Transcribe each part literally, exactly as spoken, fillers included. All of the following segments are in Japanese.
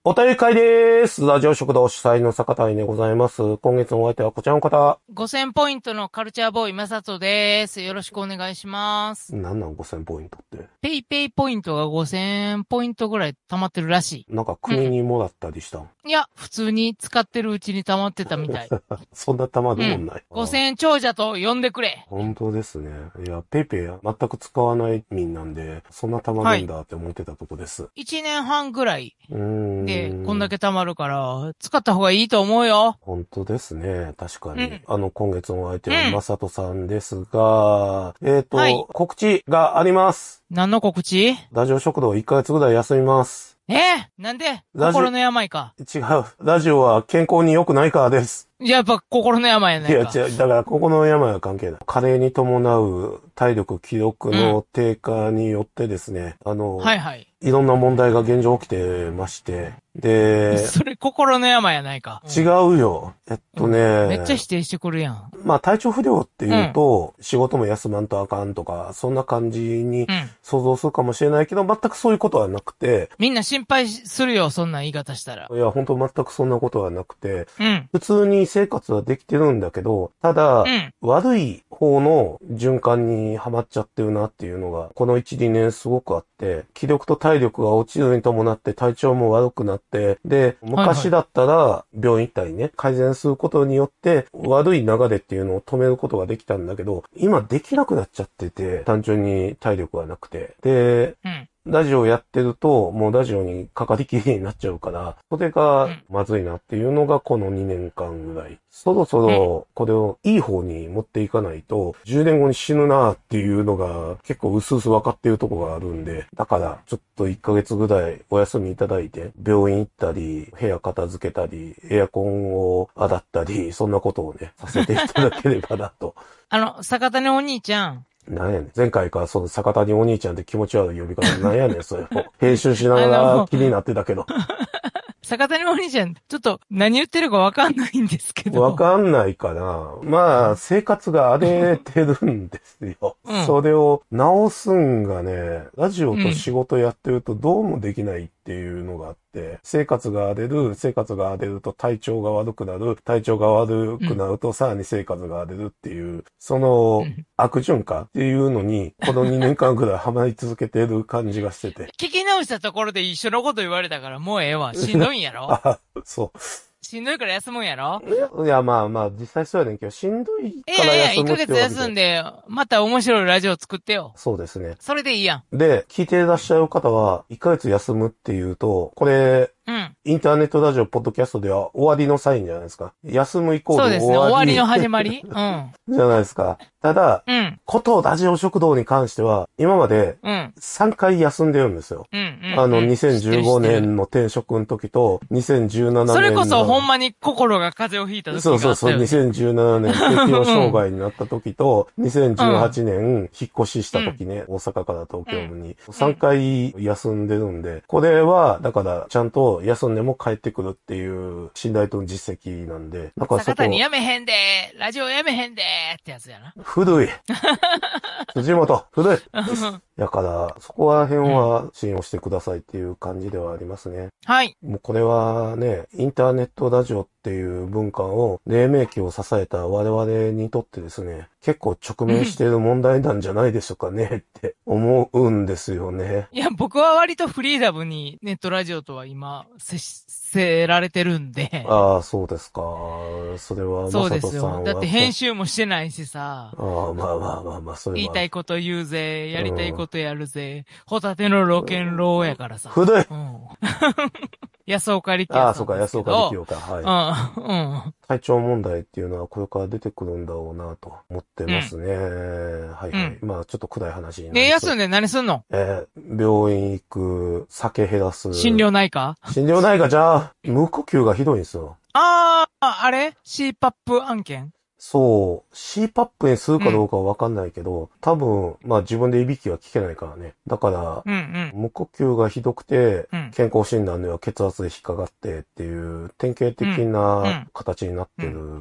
お便り会でーす。ラジオ食堂主催の坂谷でございます。今月のお相手はこちらの方。 ごせんポイントのカルチャーボーイまさとです。よろしくお願いします。 なんなんごせんポイントって。 ペイペイポイントがごせんポイントぐらい溜まってるらしい。 なんか国にもらったりしたん、 うん、いや、普通に使ってるうちに溜まってたみたい。 そんな溜まるもんない。うん、 ごせん長者と呼んでくれ。 本当ですね。いや、ペイペイ全く使わない民なんで、そんな溜まるんだって思ってたとこです。はい、 いちねんはんぐらい。 うーん。 で、こんだけ溜まるから、使った方がいいと思うよ。 本当ですね。確かに。うん、あの、今月のお相手はまさとさんですが、うん、えっと、はい、告知があります。 何の告知？ ラジオ食堂いっかげつぐらい休みます。 えー、なんで？心の病か。 違う。ラジオは健康に良くないからです。 やっぱ心の病やないか。 いや違う。だからここの病は関係ない。加齢に伴う体力、気力の低下によってですね、うん、あの、 はいはい。 いろんな問題が現状起きてまして、で、 それ心の病やないか。 違うよ。えっとね、うん、 めっちゃ否定してくるやん。 まあ体調不良っていうと、うん、仕事も休まんとあかんとか、そんな感じに想像するかもしれないけど、全くそういうことはなくて。 みんな心配するよ、そんな言い方したら。 いや、本当全くそんなことはなくて、 うん、 普通に生活はできてるんだけど、ただ、うん、悪い方の循環にはまっちゃってるなっていうのが、このいち、にねんすごくあって、気力と体力が落ちるに伴って体調も悪くなって、で、昔だったら病院行ったりね、改善することによって悪い流れっていうのを止めることができたんだけど、今できなくなっちゃってて、単純に体力がなくて。で、うんラジオやってると、もうラジオにかかりきりになっちゃうから、それがまずいなっていうのがこのにねんかんぐらい。そろそろこれをいい方に持っていかないと、じゅうねんごに死ぬなっていうのが結構薄々分かってるとこがあるんで、だからちょっといっかげつぐらいお休みいただいて、病院行ったり、部屋片付けたり、エアコンを洗ったり、そんなことをね、させていただければなと。 あの、坂谷お兄ちゃん。 なんやねん。前回からその坂谷お兄ちゃんって気持ち悪い呼び方なんやねん、それも。編集しながら気になってたけど。 坂谷お兄ちゃん、ちょっと何言ってるかわかんないんですけど。 わかんないかな。まあ、生活が荒れてるんですよ。うん、それを直すんがね、ラジオと仕事やってるとどうもできないっていうのがあって、生活が荒れる、生活が荒れると体調が悪くなる、体調が悪くなるとさらに生活が荒れるっていう、その悪循環っていうのに、このにねんかんくらいハマり続けてる感じがしてて。 聞き直したところで一緒のこと言われたからもうええわ。しんどいんやろあ、そう。 しんどいから休むんやろいや、まあまあ、実際そうやねんけど、しんどいから休むってわけで。 いやいや、いっかげつ休んで、また面白いラジオ作ってよ。 そうですね。 それでいいやん。で、聞いていらっしゃる方は、いっかげつ休むっていうと、これ、うん。インターネットラジオ、ポッドキャストでは終わりのサインじゃないですか。休むイコール終わり。 そうですね、終わりの始まりうん。 じゃないですか。ただ、うん。ことラジオ食堂に関しては、今まで、さんかい休んでるんですよ。うん。うん、あの、にせんじゅうごねんの転職の時と、にせんじゅうななねんの。 それこそほんまに心が風邪をひいた時があったよ、ね。 そうそうそう、にせんじゅうななねん適応障害になった時と、うん、にせんじゅうはちねん引っ越しした時ね、うん、大阪から東京に、うん、さんかい休んでるんで、これは、だから、ちゃんと休んでも帰ってくるっていう信頼との実績なんで、 なんかそこ。坂谷やめへんでー、ラジオやめへんでーってやつやな。 古い。辻本、古い。だから、そこら辺は信用してくださいっていう感じではありますね。 はい。 もうこれはね、インターネットラジオっていう文化を、黎明期を支えた我々にとってですね、結構直面している問題なんじゃないでしょうかねって思うんですよね。 いや、僕は割とフリーダムにネットラジオとは今、接せられてるんで。 ああ、そうですか。それは、 そうですよ。だって編集もしてないしさ。 ああ、まあまあまあまあ、それは。 言いたいこと言うぜ、やりたいことやるぜ、うん、ホタテのロケンローやからさ。 ふどい。 うん。安岡力也さん。 ああ、そうか、安岡力也か。はい。うん。うん。 体調問題っていうのはこれから出てくるんだろうなと思ってますね。うん、はいはい。うん、まあちょっと暗い話になりそう。 ねえ、休んで何すんの？ えー、病院行く、酒減らす。 心療内科？ 心療内科じゃあ、無呼吸がひどいんですよ。 ああ、あれ？ シーパップ 案件？ そう。シーパップ にするかどうかはわかんないけど、うん、多分、まあ自分でいびきは聞けないからね。だから、うんうん、無呼吸がひどくて、うん、健康診断では血圧で引っかかってっていう典型的な形になってる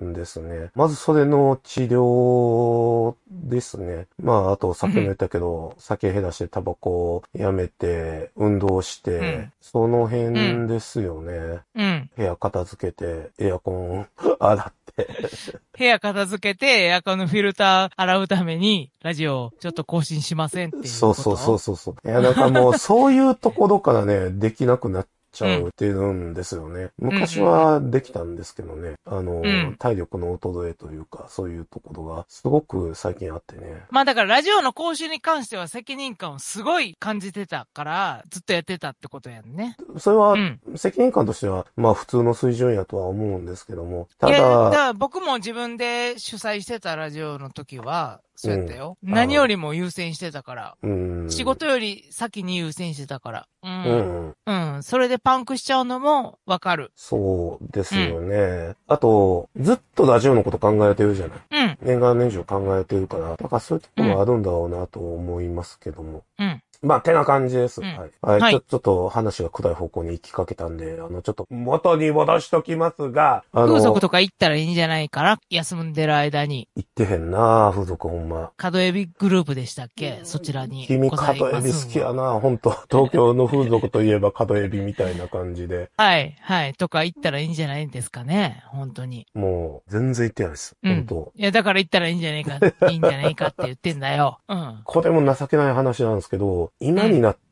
ですね。まずそれの治療ですね。まあ、あとさっきも言ったけど、酒減らしてタバコをやめて、運動して、うん、その辺ですよね。 うん。 部屋片付けて、エアコン洗って。 部屋片付けて、エアコンのフィルター洗うために、ラジオちょっと更新しませんっていうこと。 そうそうそうそう。いや、なんかもう、そういうところからね、できなくなっちゃうっていうんですよね。うん、昔はできたんですけどね。あの、うん、体力の衰えというか、そういうところがすごく最近あってね。 まあだからラジオの更新に関しては責任感をすごい感じてたから、ずっとやってたってことやんね。 それは、責任感としては、まあ普通の水準やとは思うんですけども。ただ、いや、 だから僕も自分で主催してたラジオの時は、そうやったよ。うん、何よりも優先してたから。うん、仕事より先に優先してたから。うん。うん。うん。それでパンクしちゃうのもわかる。 そうですよね。うん、あと、ずっとラジオのこと考えてるじゃない。うん。年がら年中考えてるから、だからそういうところもあるんだろうなと思いますけども。うん。まあ、てな感じです。うん、はい。はい。はい、ちょ、ちょっと話が暗い方向に行きかけたんで、あの、ちょっと元に戻しときますが、あの、 風俗とか行ったらいいんじゃないかな、休んでる間に。 行ってへんな風俗ほんま。 角エビグループでしたっけ、そちらに。 君角エビ好きやなほんと。東京の風俗といえば角エビみたいな感じで。 はい、はい。とか行ったらいいんじゃないんですかね。本当に。 もう、全然行ってないです。うん、本当。 いや、だから行ったらいいんじゃないか、いいんじゃないかって言ってんだよ。うん。 これも情けない話なんですけど、今になって、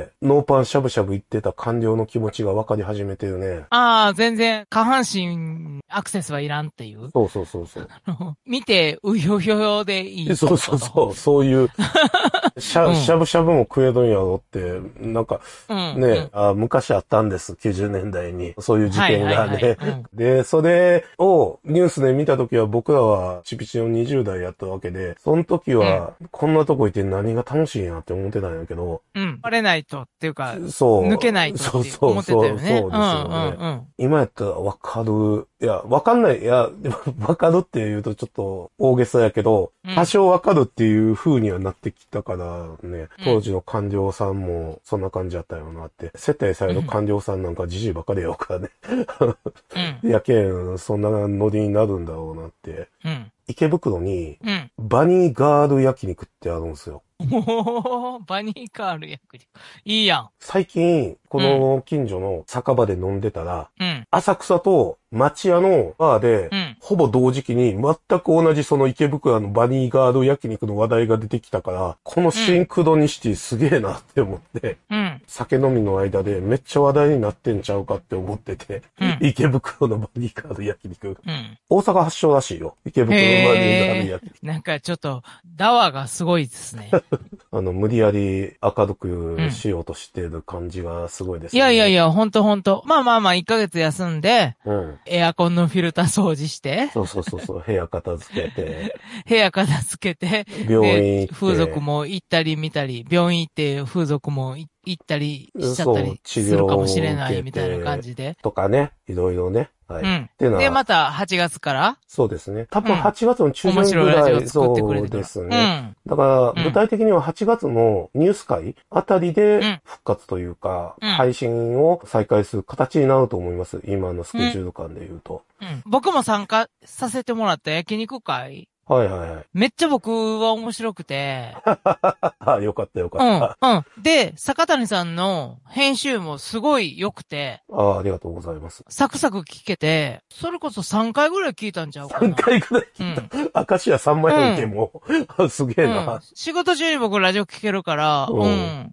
ノーパンしゃぶしゃぶ言ってた官僚の気持ちが分かり始めてるね。 ああ、全然、下半身アクセスはいらんっていう。 そうそうそうそう。 見て、うひょひょひょでいい。 そうそうそう、そういう、しゃ、うん、しゃぶしゃぶも食えるんやろって、なんか、うん、ね、うん、あ、昔あったんです、きゅうじゅうねんだいに。そういう事件がね。はいはいはいうん、で、それをニュースで見たときは僕らはチピチのにじゅうだいやったわけで、その時は、こんなとこいて何が楽しいんやって思ってたんやけど。 うん。バレないとっていうか、そう。抜けないとって思ってたよね。そうそうそう、そうですよね。うんうんうん、 今やったらわかる。いや、わかんない。いや、わかるって言うとちょっと大げさやけど、うん、多少わかるっていう風にはなってきたからね、当時の官僚さんもそんな感じだったよなって。接待される官僚さんなんかじじいばっかりやろからね。うん、やけん、そんなノリになるんだろうなって。うん、池袋に、バニーガール焼肉ってあるんですよ。 おー、バニーガール焼肉。いいやん。 最近、この近所の酒場で飲んでたら、うん、浅草と町屋のバーで、うん、ほぼ同時期に全く同じその池袋のバニーガール焼肉の話題が出てきたから、このシンクロニシティすげえなって思って、うん、酒飲みの間でめっちゃ話題になってんちゃうかって思ってて、うん、池袋のバニーガール焼肉、うん。大阪発祥らしいよ。池袋のバニーガール焼肉。 なんかちょっと、ダワがすごいですね。 あの、無理やり明るくしようとしてる感じがすごいですね。 いやいやいや、ほんとほんと。まあまあまあ、いっかげつ休んで、うん、エアコンのフィルター掃除して。 そうそうそうそう、部屋片付けて。 部屋片付けて。 病院行って。 風俗も行ったり見たり、病院行って風俗も行ったりしちゃったりするかもしれないみたいな感じで。 とかね、いろいろね。はい。 うん。っていうのはで、またはちがつからそうですね。多分はちがつの中旬ぐらい、うん、そうですね。うん、だから、具体的にははちがつのニュース会あたりで復活というか、うん、配信を再開する形になると思います。今のスケジュール感で言うと。 うん。僕も参加させてもらった焼肉会。 はいはいはい。 めっちゃ僕は面白くて。 あ、よかったよかった。 うん、うん。で、坂谷さんの編集もすごい良くて。 ああ、ありがとうございます。 サクサク聞けて、それこそさんかいぐらい聞いたんちゃうかな。 さんかいぐらい聞いた。うん、明石家さんまいけも、うん、すげえな、うん。 仕事中に僕ラジオ聞けるから、うん。うん、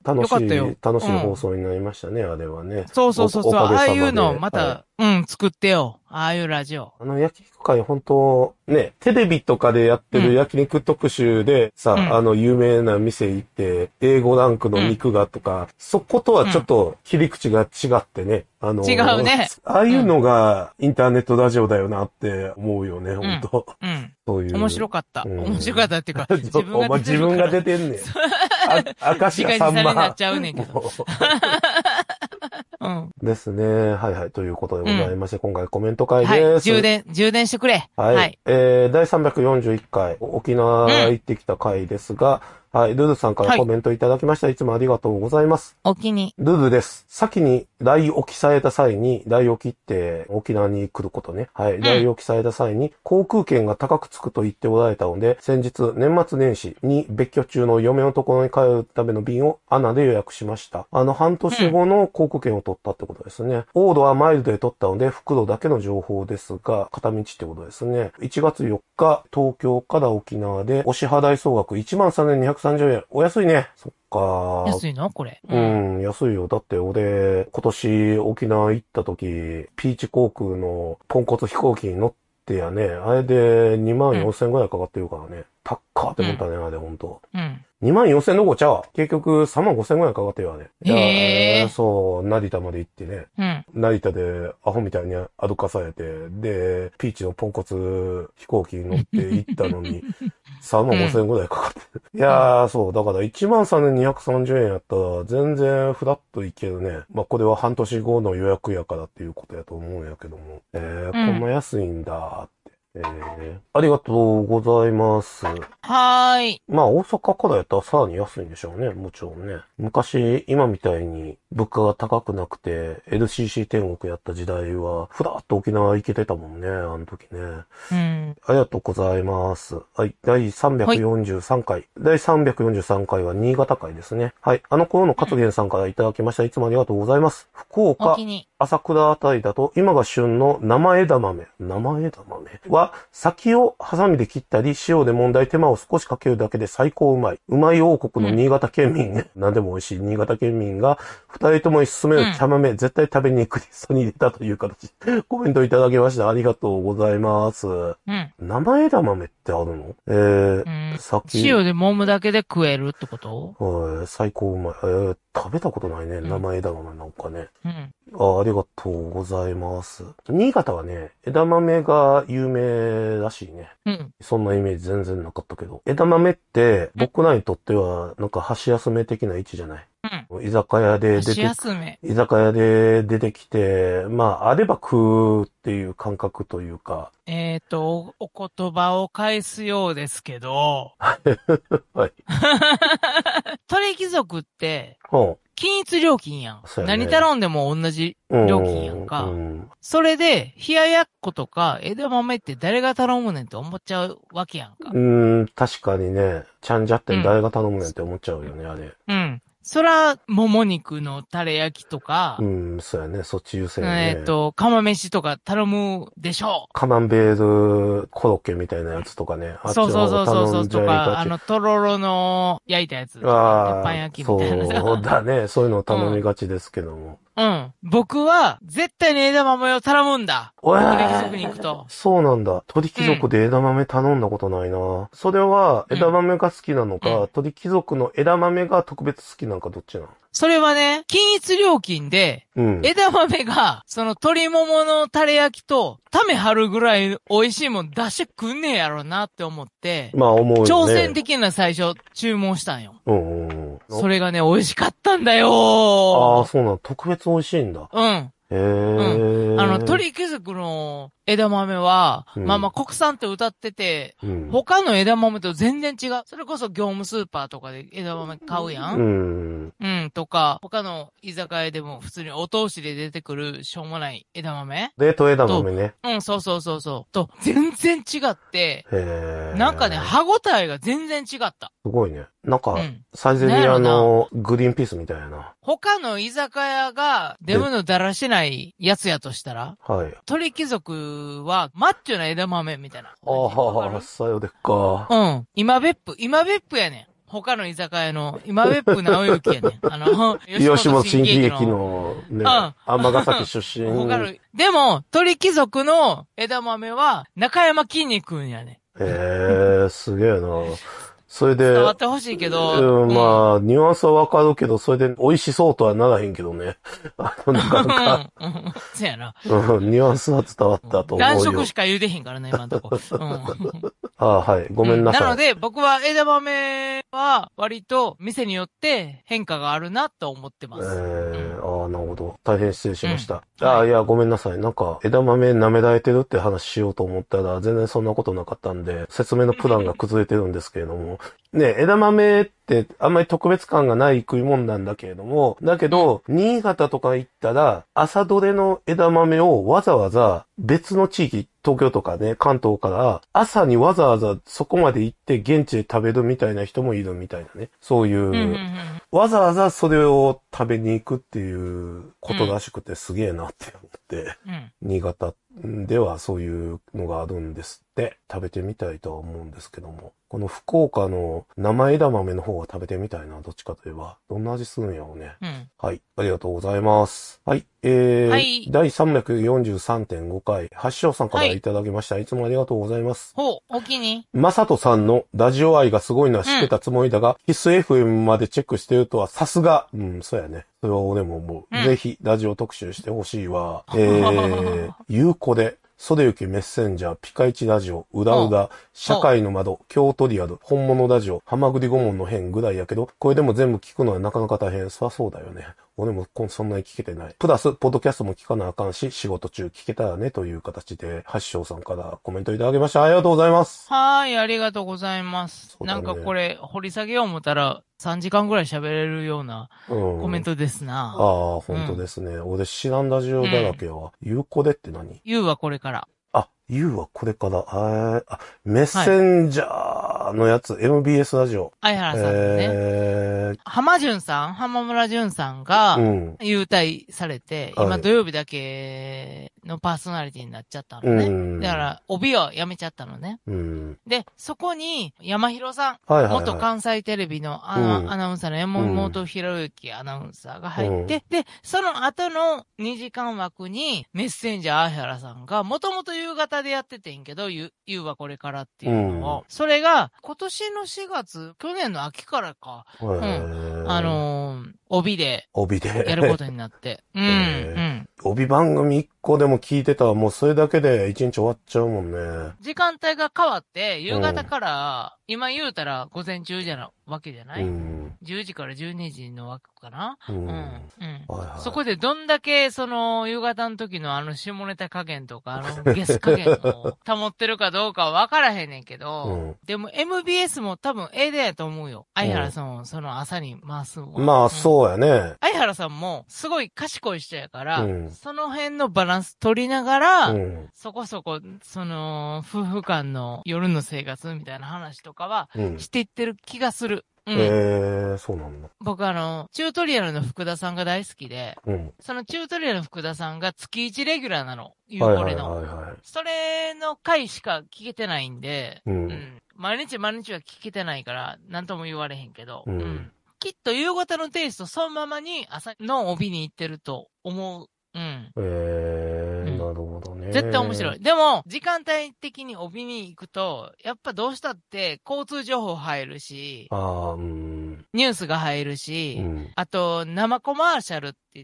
楽しい。 よかったよ。 楽しい放送になりましたね、うん、あれはね。 そうそうそうそう。ああいうのまた、はい、うん、作ってよ。ああいうラジオ。 あの焼肉会本当ね、テレビとかでやってる焼肉特集でさ、うん、あの有名な店行って、エーごランクの肉がとか、うん、そことはちょっと切り口が違ってね。あのー、 違うね。 ああいうのがインターネットラジオだよなって思うよね、うん、本当、 うん。 そういう。 面白かった。うん、面白かったっていうか、自分が出てるから。 自分が出てんねん。あ、明石家さんま。 自画自賛になっちゃうねんけど。 うん、ですね。はいはい。ということでございまして、うん、今回コメント会です。 はい。充電、充電してくれ。 はい。はい、えー、だいさんびゃくよんじゅういっかい、沖縄行ってきた回ですが、 はい、ルルさんからコメントいただきました。はい、いつもありがとうございます。 お気に。 ルルです。先に来沖された際に、来沖って沖縄に来ることね。はい、うん、来沖された際に、航空券が高くつくと言っておられたので、先日、年末年始に別居中の嫁のところに帰るための便をアナで予約しました。あの、半年後の航空券を取ったってことですね。うん、オードはマイルドで取ったので、袋だけの情報ですが、片道ってことですね。いちがつよっか、東京から沖縄で、お支払い総額いちまんさんぜんにひゃくさんじゅうえん。お安いね。そっか。 安いのこれ。 うん、安いよ。だって俺、今年沖縄行った時、ピーチ航空のポンコツ飛行機に乗ってやね、あれでにまんよんせんぐらいかかってるからね。高っって思ったね、あれほんと。うん。にまんよんせんどころちゃう。結局さんまんごせんぐらいかかってるわね。 へー。 そう、成田まで行ってね。 うん。 成田でアホみたいに歩かされて、で、ピーチのポンコツ飛行機に乗って行ったのに、さんまんごせんぐらいかかってる。うん、いやー、そう、だからいちまんさんぜんにひゃくさんじゅうえんやったら全然フラッといけるね。まあ、これは半年後の予約やからっていうことやと思うんやけども。えー、うん、こんな安いんだーって。えー、ありがとうございます。はーい。 まあ大阪からやったらさらに安いんでしょうね。もちろんね。昔、今みたいに物価が高くなくて エルシーシー 天国やった時代は、ふらっと沖縄行けてたもんね。あの時ね。うん。ありがとうございます。はい。だいさんびゃくよんじゅうさんかい。はい、だいさんびゃくよんじゅうさんかいは新潟会ですね。はい。あの頃の勝元さんからいただきました。いつもありがとうございます。福岡、朝倉あたりだと、今が旬の生枝豆。生枝豆は、先をハサミで切ったり、塩で揉んだり手間を少しかけるだけで最高うまい。うまい王国の新潟県民、うん、何でも美味しい新潟県民が、二人とも勧める茶豆、うん、絶対食べに行くリストに入れたという形。コメントいただきました。ありがとうございます。うん、生枝豆ってあるの？えー、 うん、先。塩で揉むだけで食えるってこと？ はい、最高うまい。えー、食べたことないね、うん、生枝豆なんかね。うんあ。ありがとうございます。新潟はね、枝豆が有名らしいね。うん。そんなイメージ全然なかったけど。枝豆って僕らにとってはなんか箸休め的な位置じゃない。うん。居酒屋で出て、居酒屋で出てきて、まあ、あれば食うっていう感覚というか。 えっと、お言葉を返すようですけど。はい。鳥貴族って、うん。均一料金やん。ね、何頼んでも同じ料金やんか。うんうん、それで、冷ややっことか枝豆って誰が頼むねんって思っちゃうわけやんか。 うーん、確かにね、ちゃんじゃって誰が頼むねんって思っちゃうよね、うん、あれ。 うん。そら、もも肉のタレ焼きとか。 うん、そうやね。そっち優先やね。 えっと、釜飯とか頼むでしょう。 カマンベールコロッケみたいなやつとかね。 あそうそうそうそうとか、あの、とろろの焼いたやつとか、パン焼きみたいな。 そうだね。そういうのを頼みがちですけども。 うん。うん、僕は、絶対に枝豆を頼むんだ。 えー、 鳥貴族に行くと。 そうなんだ。鳥貴族で枝豆頼んだことないな。うん、それは、枝豆が好きなのか、うん、鳥貴族の枝豆が特別好きなのかどっちなの？ それはね、均一料金で、うん、枝豆が、その鶏もものタレ焼きと、ため張るぐらい美味しいもん出してくんねえやろなって思って、 まあ思うよね。 挑戦的な最初注文したんよ。 うんうんうん。 それがね、美味しかったんだよー。ああ、そうなの。特別美味しいんだ。 うん。へー。 うん。あの、鳥貴族の枝豆は、うん、まあまあ国産って歌ってて、うん、他の枝豆と全然違う。それこそ業務スーパーとかで枝豆買うやん。うん。うん、とか、他の居酒屋でも普通にお通しで出てくるしょうもない枝豆。 冷凍枝豆ね。 うん、そうそうそうそう。と、全然違って、へー。なんかね、歯応えが全然違った。 すごいね。なんか、うん、サイゼリアのグリーンピースみたいな。 他の居酒屋がデブのだらしないやつやとしたら、はい。鳥貴族はマッチョな枝豆みたいな。 ああ、さよでっか。 うん。今別府、今別府やねん。他の居酒屋の、今別府直之やねん。あの、 吉本新喜劇の、ね、うん。尼崎出身。 他の、でも、鳥貴族の枝豆は、中山きんに君やねん。へえ、すげえな。それで、 伝わってほしいけど、 うん、まあ、ニュアンスはわかるけど、それで美味しそうとはならへんけどね。あの、なかなか。 うん、そうやな。 うん、ニュアンスは伝わったと思うよ。 男色しか茹でへんからね、今のとこ。うん、 ああ、はい。ごめんなさい。 うん、なので、僕は枝豆は割と店によって変化があるなと思ってます。 えー、 うん、 ああ、なるほど。大変失礼しました。 うん、 ああ、 はい、 いや、ごめんなさい。なんか、枝豆舐められてるって話しようと思ったら、全然そんなことなかったんで、説明のプランが崩れてるんですけれども。ね、枝豆ってあんまり特別感がない食い物なんだけれども、だけど、うん、新潟とか行ったら、朝どれの枝豆をわざわざ別の地域、東京とかね、関東から朝にわざわざそこまで行って現地で食べるみたいな人もいるみたいなね。そういう、うんうんうん、わざわざそれを食べに行くっていうことらしくてすげえなって思って、うん、新潟ではそういうのがあるんですって、食べてみたいとは思うんですけども。この福岡の生枝豆の方が食べてみたいな、どっちかといえば。どんな味するんやろうね。うん、はい。ありがとうございます。はい。えー、はい、だいさんびゃくよんじゅうさんてんごかい、八章さんからいただきました。はい、いつもありがとうございます。 ほう、お気に。 まさとさんのラジオ愛がすごいのは知ってたつもりだが、うん、必須 エフエム までチェックしてるとはさすが。うん、そうやね。それは俺も思う。うん、ぜひ、ラジオ特集してほしいわ。えー、有効で。袖行きメッセンジャー、ピカイチラジオ、うだうだ、社会の窓、京都リアル、本物ラジオ、浜栗顧問の編ぐらいやけど、これでも全部聞くのはなかなか大変。そりゃそうだよね。俺もそんなに聞けてない。プラス、ポッドキャストも聞かなあかんし、仕事中聞けたらね、という形で、八章さんからコメントいただきました。ありがとうございます。 はい、ありがとうございます。ね、なんかこれ、掘り下げよう思ったら、さんじかんぐらい喋れるようなコメントですな。 うん、ああ、本当ですね。うん、俺知らんラジオだらけやわ。ゆうこでって何？ ゆうはこれから。 あ、ゆうはこれから、ああ、メッセンジャーのやつ、はい、エムビーエス ラジオ。 相原さんのね。えー、浜淳さん、浜村淳さんが、優待されて、うん、今土曜日だけのパーソナリティになっちゃったのね。うん、だから、帯をやめちゃったのね。うん、で、そこに、山広さん、はいはいはい、元関西テレビのアナ、うん、アナウンサーの山本博之アナウンサーが入って、うん、で、その後のにじかん枠に、メッセンジャー相原さんが、もともと夕方でやっててんけど、ゆ、ゆうはこれからっていうのを、うん、それが、今年のしがつ、去年の秋からか、うん、あのー、帯で、帯で、やることになって。うん、うん。 帯番組一個でも聞いてたらもうそれだけで一日終わっちゃうもんね。 時間帯が変わって、夕方から、うん、今言うたら午前中じゃなわけじゃない、うん、じゅうじからじゅうにじの枠かな、うん、うん。うん。はいはい、そこでどんだけ、その、夕方の時のあの下ネタ加減とか、あのゲス加減を保ってるかどうかは分からへんねんけど、うん、でも エムビーエス も多分 A でやと思うよ。相原さんをその朝に回すのは。 まあ、そうやね。 相原さんもすごい賢い人やから、うん、その辺のバランス取りながら、うん、そこそこ、その、夫婦間の夜の生活みたいな話とかは、していってる気がする。 うん、えー、そうなんだ。 僕あの、チュートリアルの福田さんが大好きで、うん、そのチュートリアルの福田さんが月いちレギュラーなの。ゆうこれの、はいはいはいはい。それの回しか聞けてないんで、うんうん、毎日毎日は聞けてないから、なんとも言われへんけど、うんうん、きっと夕方のテイストそのままに朝の帯に行ってると思う。うん。 えー、うん、なるほどね。 絶対面白い。でも、時間帯的に帯に行くと、やっぱどうしたって交通情報入るし、あ、うん、ニュースが入るし、うん、あと生コマーシャルって言って、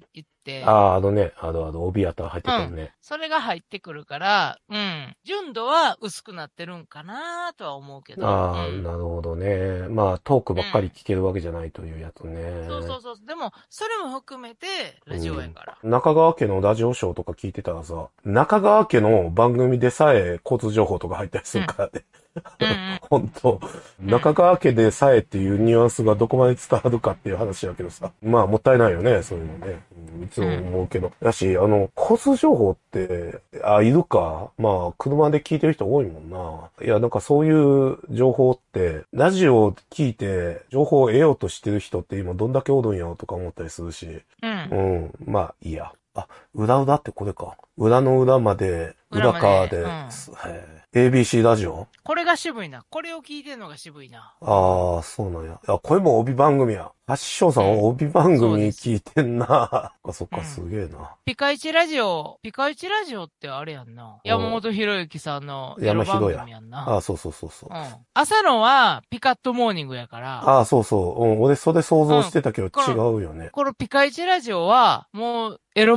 ああ、あのね、あの、あの、帯やったら入ってくるね、うん。 それが入ってくるから、うん。純度は薄くなってるんかなとは思うけど。 ああ、うん、なるほどね。まあ、トークばっかり聞けるわけじゃないというやつね。 うん、そうそうそう。でも、それも含めて、ラジオやから、 うん。中川家のラジオショーとか聞いてたらさ、中川家の番組でさえ交通情報とか入ったりするからね。うんうん、本当、中川家でさえっていうニュアンスがどこまで伝わるかっていう話やけどさ。まあ、もったいないよね、そういうのね。うん、いつも思うけど。だし、あの、交通情報って、あ、いるか。まあ、車で聞いてる人多いもんな。いや、なんかそういう情報って、ラジオを聞いて情報を得ようとしてる人って今どんだけおるんやろとか思ったりするし。うん。うん。まあ、いいや。あ、裏裏ってこれか。裏の裏まで、裏側で、うん、エービーシー ラジオ？ これが渋いな。これを聞いてるのが渋いな。 ああ、そうなんや。いや、これも帯番組や。八章さん、うん、帯番組聞いてんな。あ、そっか、すげえな。 ピカイチラジオ、ピカイチラジオってあれやんな。山本博之さんの山番組やんな。ああ、そうそうそうそう、うん。 朝のはピカットモーニングやから。 ああ、そうそう。うん、俺それ想像してたけど違うよね。うん、 このピカイチラジオは、もう、エロ番組です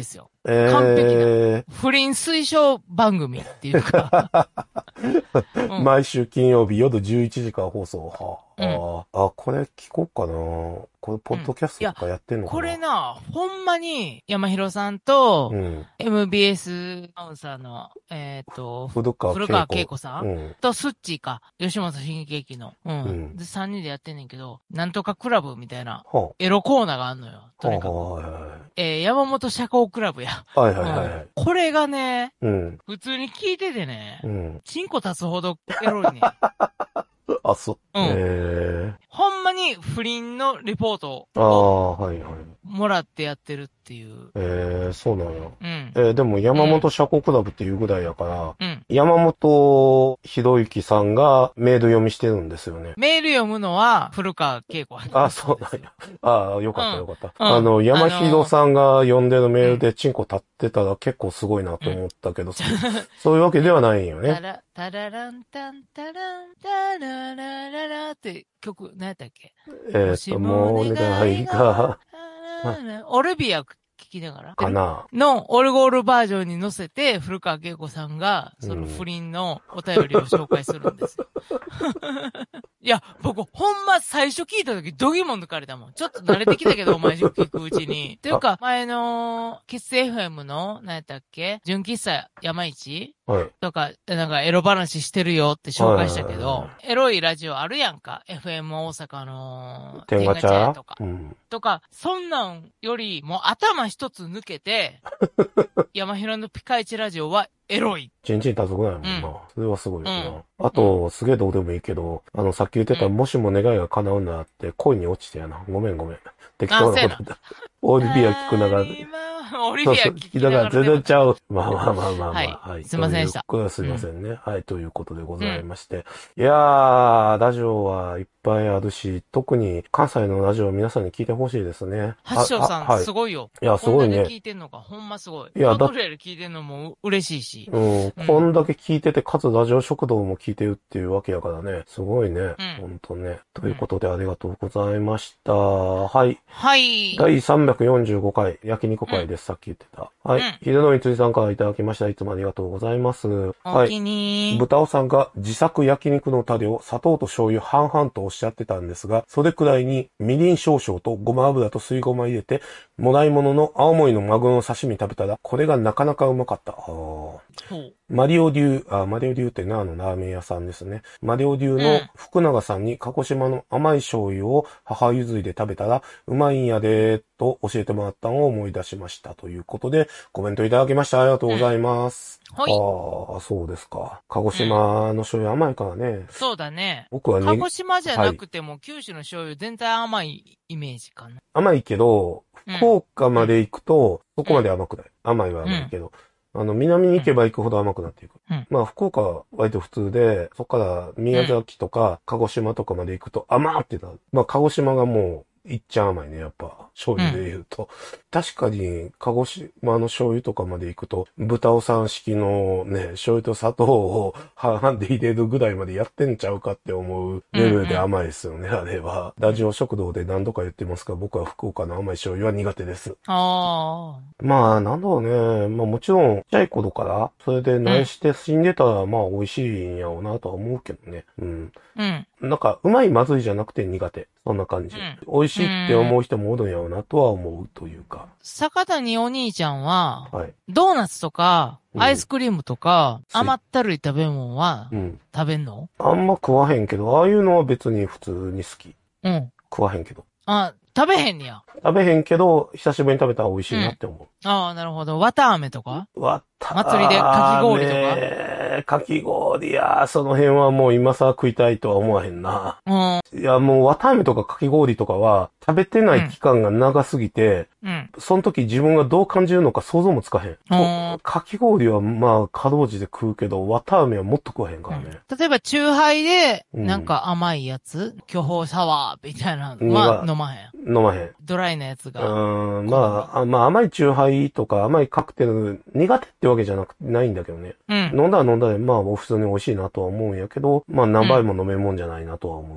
ですよ。 えー、 完璧な。不倫推奨番組っていうか、 うん。毎週金曜日夜じゅういちじから放送。はあ、うん、あ、これ聞こうかな。これ、ポッドキャストとかやってんのかな、うん、 これな、ほんまに、山広さんと、うん、エムビーエス アナウンサーの、えっ、ー、と、古川恵子さん、うん、と、スッチーか、吉本新喜劇の、うん、うん。で、さんにんでやってんねんけど、なんとかクラブみたいな、はあ、エロコーナーがあんのよ。とにかく。はあはいはい、えー、山本社交クラブや。 はいはいはい、はいうん。 これがね、うん、普通に聞いててね、うん、チンコ立つほどエロいね。 あ、そう。 うん。へえ。ほんまに不倫のレポートああ、はいはい。 もらってやってるっていう。 ええー、そうなんや。うん。えー、でも山本社交クラブっていうぐらいやから、うん。山本博之さんがメール読みしてるんですよね。 メール読むのは古川恵子。 あ、そうなんや。ああ、よかったよかった。うん、あの、山広さんが読んでるメールでチンコ立ってたら結構すごいなと思ったけど、うん、そういうわけではないんよね。 タラ、タラランタンタランタララララって曲、何やったっけえー、っと、もうお願いが。 オルビア聞きながら。 かなのオルゴールバージョンに乗せて、古川恵子さんが、その不倫のお便りを紹介するんですよ。いや、僕、ほんま最初聞いた時、ドギモン抜かれたもん。ちょっと慣れてきたけど、毎週聞くうちに。というか、前の、キッス エフエム の、何やったっけ純喫茶山一はい。とか、なんかエロ話してるよって紹介したけど、エロいラジオあるやんか。エフエム 大阪の、 天ガチャとか、うん。とか、そんなんより、もう頭一つ抜けて、山広のピカイチラジオはエロい。 ちんちんたずくないもんな、うん。それはすごいよな。うん、あと、すげえどうでもいいけど、あの、さっき言ってた、うん、もしも願いが叶うなって、恋に落ちてやな。ごめんごめん。適当なことだ。オリビア聞くながら。 オリビア聞きながら。 全然ちゃう。まあまあまあまあまあ。はい。 はい、すいませんでした。 すいませんね、うん。はい。ということでございまして。うん、いやー、ラジオはいっぱいあるし、特に関西のラジオ皆さんに聞いてほしいですね。 八章さん、はい、すごいよ。 いや、すごいね。 こんだけ聞いてんのか、ほんますごい。いや、だって。聞いてんのも嬉しいし。 うん。うん、こんだけ聞いてて、かつラジオ食堂も聞いてるっていうわけやからね。すごいね。うん、ほんとね。ということでありがとうございました。はい。 はい。 だいさんびゃくよんじゅうごかい、焼肉会です。うん、さっき言ってた。はい。ひでのみついさんからいただきました。いつもありがとうございます。 お気にはい。豚尾さんが自作焼肉のタレを砂糖と醤油半々とおっしゃってたんですが、それくらいにみりん少々とごま油とすりごま入れて、もらい物の青森のマグロの刺身食べたら、これがなかなかうまかった。マリオ流、あ、マリオ流ってな、あのラーメン屋さんですね。マリオ流の福永さんに鹿児島の甘い醤油を母譲りで食べたら、うまいんやで、と教えてもらったのを思い出しましたということで、コメントいただきました。ありがとうございます。うん、はい。ああ、そうですか。鹿児島の醤油甘いからね。うん、 そうだね。 僕はね。 鹿児島じゃなくても、はい、九州の醤油全体甘いイメージかな。 甘いけど、福岡まで行くと、そこまで甘くない。甘いは甘いけど。あの、南に行けば行くほど甘くなっていく。うん、まあ、福岡は割と普通で、そこから宮崎とか鹿児島とかまで行くと甘ってなる。まあ、鹿児島がもう、いっちゃ甘いね、やっぱ。醤油で言うと。うん、確かに、鹿児島の醤油とかまで行くと、豚尾さん式のね、醤油と砂糖を半々で入れるぐらいまでやってんちゃうかって思うレベルで甘いですよね、うんうん、あれは。ラジオ食堂で何度か言ってますが、僕は福岡の甘い醤油は苦手です。 ああ。 まあ、なんだろうね。まあもちろん、ちっちゃい頃から、それで何して死んでたら、まあ美味しいんやろうなとは思うけどね。うん。 うん。 なんか、うまいまずいじゃなくて苦手。そんな感じ。うん、美味しいって思う人もおるんやろうなとは思うというか。 坂谷お兄ちゃんは、はい、ドーナツとか、アイスクリームとか、うん、甘ったるい食べ物は、うん、食べんの？ あんま食わへんけど、ああいうのは別に普通に好き。 うん。 食わへんけど。 あ、食べへんねや。 食べへんけど、久しぶりに食べたら美味しいなって思う。 うん、ああ、なるほど。綿飴とか？ 綿飴。 祭りでかき氷とか。かき氷や、その辺はもう今さ食いたいとは思わへんな。うん。いや、もう綿飴とかかき氷とかは、食べてない期間が長すぎて、うん。その時自分がどう感じるのか想像もつかへん。うん。かき氷はまあ、かろうじて食うけど、綿飴はもっと食わへんからね。 うん、例えば、チューハイで、なんか甘いやつ、巨峰サワーみたいなのは飲まへん。 飲まへん。 ドライなやつが。 うん、まあ、まあ甘いチューハイとか甘いカクテル苦手ってわけじゃなく、ないんだけどね。うん。飲んだら飲んだで、まあ普通に美味しいなとは思うんやけど、まあ何杯も飲めるもんじゃないなとは思うけど。う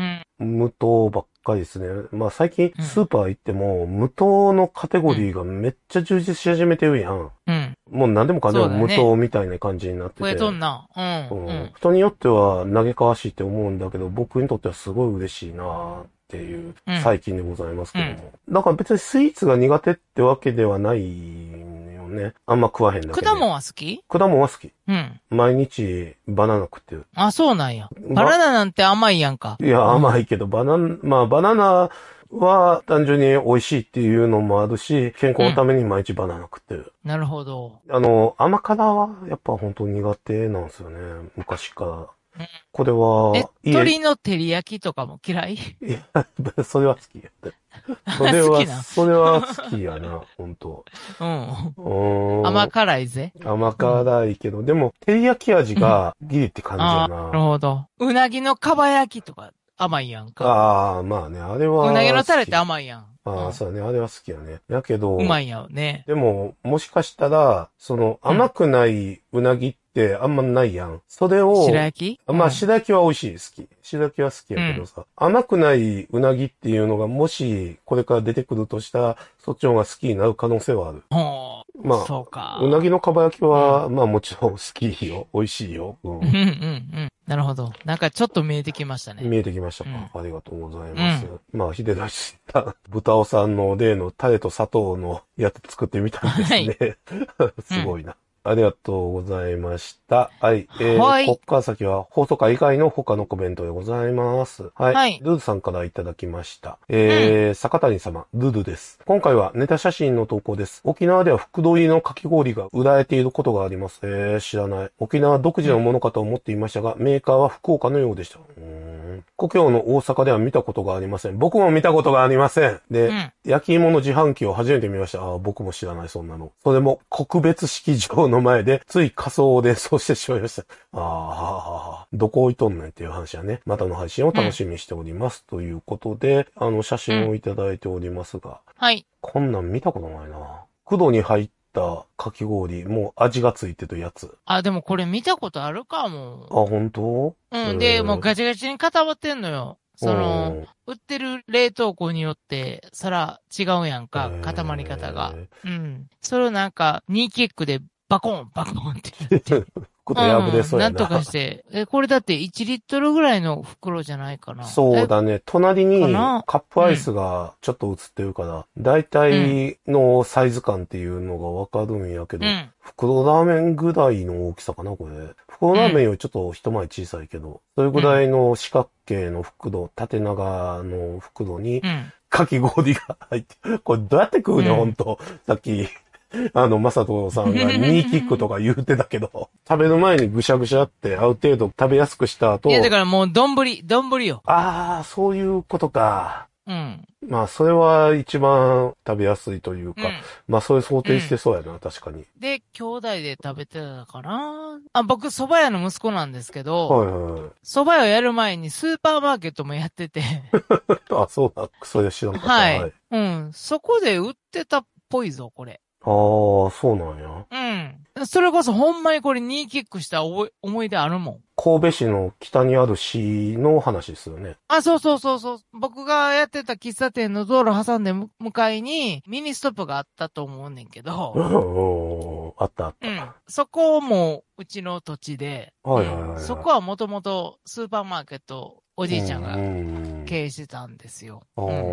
うん。 無糖ばっかりですね。まあ最近スーパー行っても、無糖のカテゴリーがめっちゃ充実し始めてるやん。 うん。 もう何でもかんでも無糖みたいな感じになってて。 増えとんな。うん。 うんうん。 人によっては嘆かわしいって思うんだけど、僕にとってはすごい嬉しいなっていう最近でございますけども。うん、だから別にスイーツが苦手ってわけではないよね。あんま食わへんだけで。 果物は好き？ 果物は好き。 うん。 毎日バナナ食ってる。 あ、そうなんや。バナナなんて甘いやんか。 いや、甘いけど、バナナ、まあバナナは単純に美味しいっていうのもあるし、健康のために毎日バナナ食ってる。 うん、なるほど。 あの、甘辛はやっぱ本当に苦手なんですよね。昔から。うん、これは、 え、鶏の照り焼きとかも嫌い？いや、それは好きやで。それは、それは好きやな、本当うん。 甘辛いぜ。 甘辛いけど、うん、でも、照り焼き味がギリって感じやな。 なるほど。うなぎのかば焼きとか甘いやんか。 ああ、まあね、あれは。 うなぎのタレって甘いやん。 ああ、うん、そうだね。あれは好きやね。やけど。 うまいやね。 でも、もしかしたら、その、甘くないうなぎってあんまないやん。それを。 白焼き？ まあ、白焼きは美味しい。好き。白焼きは好きやけどさ、うん、甘くないうなぎっていうのが、もし、これから出てくるとしたら、そっちの方が好きになる可能性はある。まあ、 そうか。 うなぎのかば焼きは、うん、まあもちろん好きよ。美味しいよ。うん。うんうんうん。 なるほど。なんかちょっと見えてきましたね。 見えてきましたか。うん、ありがとうございます。うん、まあ、秀田氏、豚尾さんの例のタレと砂糖のやつ作ってみたんですね。はい、すごいな。うんありがとうございました。はい。えー、はい、こっから先は放送回以外の他のコメントでございます。はい。はい、ルルさんからいただきました。えー、うん、坂谷様、ルルです。今回はネタ写真の投稿です。沖縄では袋入りのかき氷が売られていることがあります。えー、知らない。沖縄独自のものかと思っていましたが、メーカーは福岡のようでした。うーん故郷の大阪では見たことがありません。僕も見たことがありません。で、うん、焼き芋の自販機を初めて見ました。あ僕も知らない、そんなの。それも国別式場の前で、つい仮装を連想してしまいました。ああ、どこ置いとんねんっていう話はね。またの配信を楽しみにしております。うん、ということで、あの、写真をいただいておりますが。うん、 はい。 こんなん見たことないな。黒に入ったかき氷、もう味がついてるやつ。 あ、でもこれ見たことあるかも。 あ、本当？ うん。で、もうガチガチに固まってんのよ。その、売ってる冷凍庫によって、そら違うやんか、固まり方が。うん。それをなんか、ニーキックでバコン、バコンって言って。 こと破れそうやな、 うん。なんとかして。え、これだっていちリットルぐらいの袋じゃないかな。 そうだね。隣にカップアイスがちょっと映ってるから、うん、大体のサイズ感っていうのがわかるんやけど、うん、袋ラーメンぐらいの大きさかな、これ。袋ラーメンよりちょっと一回り小さいけど、それぐらいの四角形の袋、縦長の袋に、かき氷が入って、これどうやって食うの、うん、ほんと。さっき。あの、まさとさんがニーキックとか言うてたけど、食べる前にぐしゃぐしゃってある程度食べやすくした後。 いや、だからもう丼、丼よ。 ああ、そういうことか。 うん。 まあ、それは一番食べやすいというか、うん、まあ、そういう想定してそうやな、うん、確かに。 で、兄弟で食べてたかな。あ、僕、蕎麦屋の息子なんですけど、 はいはいはい。 蕎麦屋をやる前にスーパーマーケットもやってて。 あ、そうだ。それ知らなかった。 はい。はい。うん。そこで売ってたっぽいぞ、これ。 ああ、そうなんや。 うん。それこそほんまにこれニーキックした思い思い出あるもん。 神戸市の北にある市の話ですよね。 あ、そうそうそうそう。僕がやってた喫茶店の道路挟んで向かいにミニストップがあったと思うねんけど。 あったあった。 うん。そこもうちの土地で。 はいはいはい、はいうん。 そこはもともとスーパーマーケットおじいちゃんが経営してたんですよ。 ああ、うん、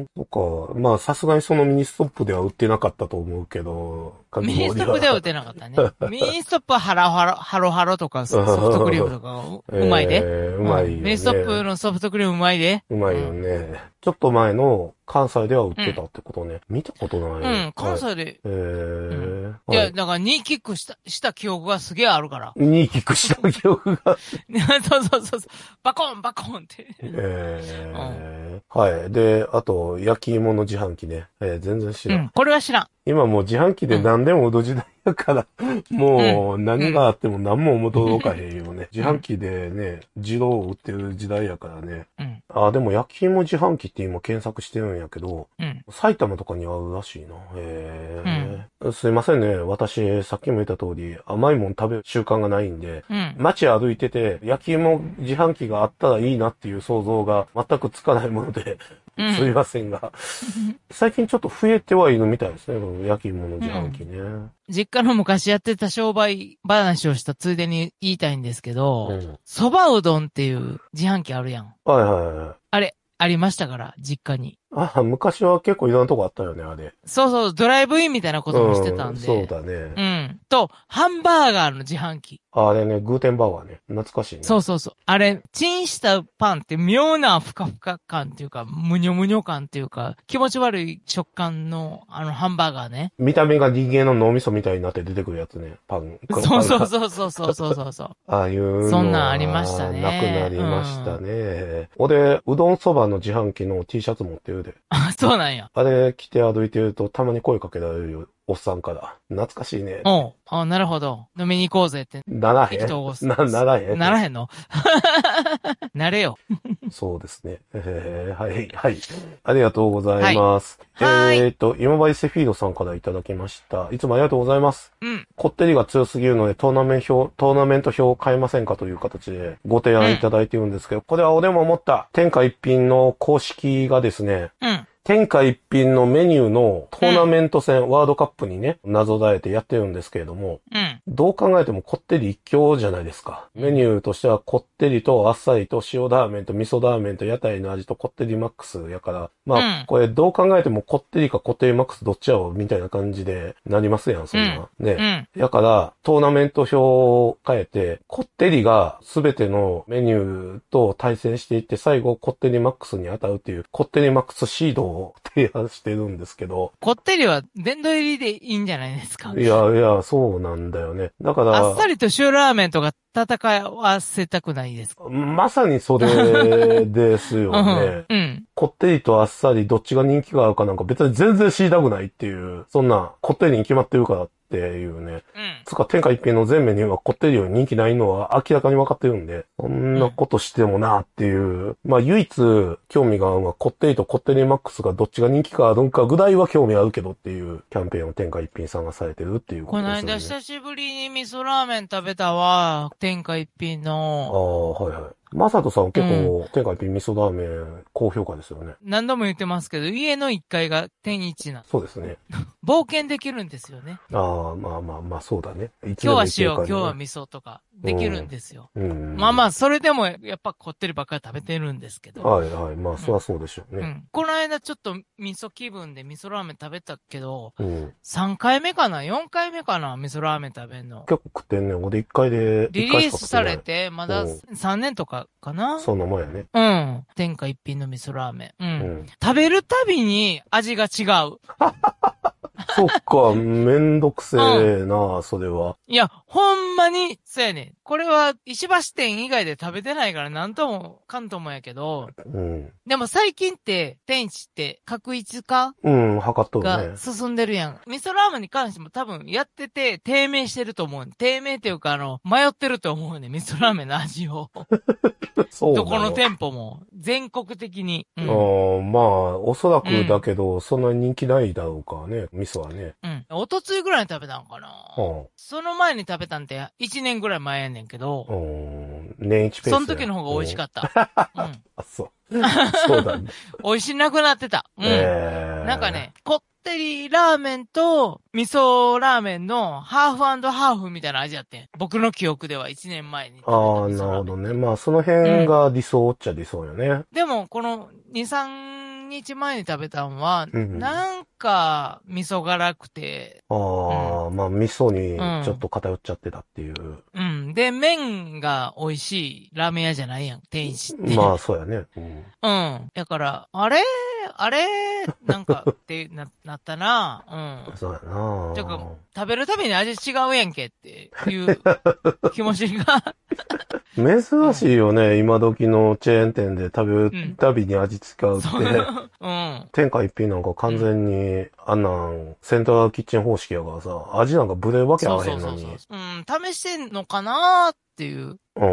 そっか。まあ、さすがにそのミニストップでは売ってなかったと思うけど、 ミニストップでは売ってなかったね。ミニストップはハロハロ、ハロハロとかソフトクリームとかうまいで。 えー、うまいよね、うん。 ミニストップのソフトクリームうまいで。 うまいよね。うんちょっと前の関西では売ってたってことね。うん、見たことない。 うん、関西で。 はい、えーうん、いや、だからニーキックした、した記憶がすげえあるから。 ニーキックした記憶が。 そうそうそうそう。バコンバコンって。 えーうん、はい。で、あと、焼き芋の自販機ね。えー、全然知らん。うん、 これは知らん。 今もう自販機で何でも売る時代だから、もう、何があっても何も驚かへんよね。自販機でね、自動を売ってる時代やからね。うん、あ、でも焼き芋自販機って今検索してるんやけど、うん、埼玉とかにあるらしいな。へー、うん、すいませんね。私、さっきも言った通り、甘いもん食べる習慣がないんで、うん、街歩いてて、焼き芋自販機があったらいいなっていう想像が全くつかないもので、うん、すいませんが。最近ちょっと増えてはいるみたいですね、焼き芋の自販機ね、うん。 実家の昔やってた商売話をしたついでに言いたいんですけど、蕎麦うどんっていう自販機あるやん。 はいはいはい。 あれ、ありましたから、実家に。 あ、昔は結構いろんなとこあったよね、あれ。 そうそう、ドライブインみたいなこともしてたんで。 うん、そうだね。 うん。と、ハンバーガーの自販機。 あれね、グーテンバーガーね。懐かしいね。 そうそうそう。あれ、チンしたパンって妙なふかふか感っていうか、むにょむにょ感っていうか、気持ち悪い食感の、あの、ハンバーガーね。 見た目が人間の脳みそみたいになって出てくるやつね、パン。 そうそうそうそうそうそうそう。 ああいうのそんなんありましたね。 なくなりましたね。うん、俺、うどんそばの自販機の T シャツ持ってるで。 あ、そうなんや。 あれ着て歩いてるとたまに声かけられるよ。おっさんから。懐かしいね。 おう。あ、なるほど。飲みに行こうぜって。 ならへん。な、ならへん。 ならへんのなれよ。 そうですね。えー、はい、はい。ありがとうございます。 はい、 えっ、ー、と、今治セフィードさんからいただきました。いつもありがとうございます。うん。こってりが強すぎるのでトーナメント表、トーナメント表を変えませんかという形でご提案いただいてるんですけど、うん、これは俺も思った。天下一品の公式がですね、うん。天下一品のメニューのトーナメント戦、うん、ワールドカップにね、なぞらえてやってるんですけれども、うん、どう考えてもこってり一強じゃないですか。メニューとしてはこってりとあっさりと塩ラーメンと味噌ラーメンと屋台の味とこってりマックスやから、まあ、うん、これどう考えてもこってりかこってりマックスどっちやろみたいな感じでなりますやん、そんな。うん、ね。うん、やから、トーナメント表を変えて、こってりがすべてのメニューと対戦していって、最後こってりマックスに当たるっていう、こってりマックスシードをを提案してるんですけど。 こってりは殿堂入りでいいんじゃないですか。 いやいや、そうなんだよね。だから。 あっさりと塩ラーメンとか戦わせたくないですか。 まさにそれですよね。うん。うん、こってりとあっさりどっちが人気があるかなんか別に全然知りたくないっていう、そんなこってりに決まってるからっていうね。うん。つか天下一品の全メニューはこってりより人気ないのは明らかに分かってるんで、そんなことしてもなっていう。うん、まあ唯一興味があるのはこってりとこってりマックスがどっちが人気があるんかぐらいは興味あるけどっていうキャンペーンを天下一品さんがされてるっていうことですよね。 この間久しぶりに味噌ラーメン食べたわ。天下一品の。 ああ、はいはい。マサトさん結構、うん、天下一品味噌ラーメン高評価ですよね。 何度も言ってますけど、家のいっかいが天一な。 そうですね。 冒険できるんですよね。 ああ、まあまあまあ、そうだね。 今日は塩、今日は味噌とか、できるんですよ。うんうん、まあまあ、それでも、やっぱこってりばっかり食べてるんですけど。 はいはい。まあ、そりゃそうでしょうね、 うんうん。この間ちょっと味噌気分で味噌ラーメン食べたけど、うん、さんかいめかな ?よん 回目かな味噌ラーメン食べんの。 結構食ってんねん。俺いっかいで、 リリースされて、まださんねんとかかな、 そんなもんやね。 うん。天下一品の味噌ラーメン。うん。うん、食べるたびに味が違う。 そっか、めんどくせえな、うん、それは。 いや、ほんまに、そうやねん。これは、石橋店以外で食べてないから、なんとも、かんともやけど、うん。でも最近って、天一って、確一化うん、測っとるね。 が進んでるやん。味噌ラーメンに関しても多分、やってて、低迷してると思う。低迷っていうか、あの、迷ってると思うね。味噌ラーメンの味を。そうどこの店舗も、全国的に。 うん、あまあ、おそらくだけど、うん、そんなに人気ないだろうからね、味噌はね。 うん。おとついぐらいに食べたんかな。うん、その前に食べたんて、いちねんぐらい前やねんけど。うん。 年一ペース。 その時の方が美味しかった。うん。うん、 あ、そう。そうだね。 美味しなくなってた。うん。えー、なんかね、こってりラーメンと味噌ラーメンのハーフ&ハーフみたいな味やってん。僕の記憶ではいちねんまえに食べた味噌ラーメン。 ああ、なるほどね。まあその辺が理想っちゃ理想よね。うん、 でも、このに、さんにちまえに食べたんは、うん、なんか味噌辛くて。 ああ、うん、まあ味噌にちょっと偏っちゃってたっていう。 うん。で、麺が美味しいラーメン屋じゃないやん。天一って。 まあそうやね。 うん。うん。だから、あれあれなんか、ってな、なったな。うん。 そうやな。 てか、食べるたびに味違うやんけっていう気持ちが。 珍しいよね、うん、今時のチェーン店で食べるたびに味使うって。うん。天下一品なんか完全に、うん、あんなん、セントラルキッチン方式やからさ、味なんかブレるわけあらへんのに。そうそうそうそう。 うん、試してんのかなーっていう。 うん。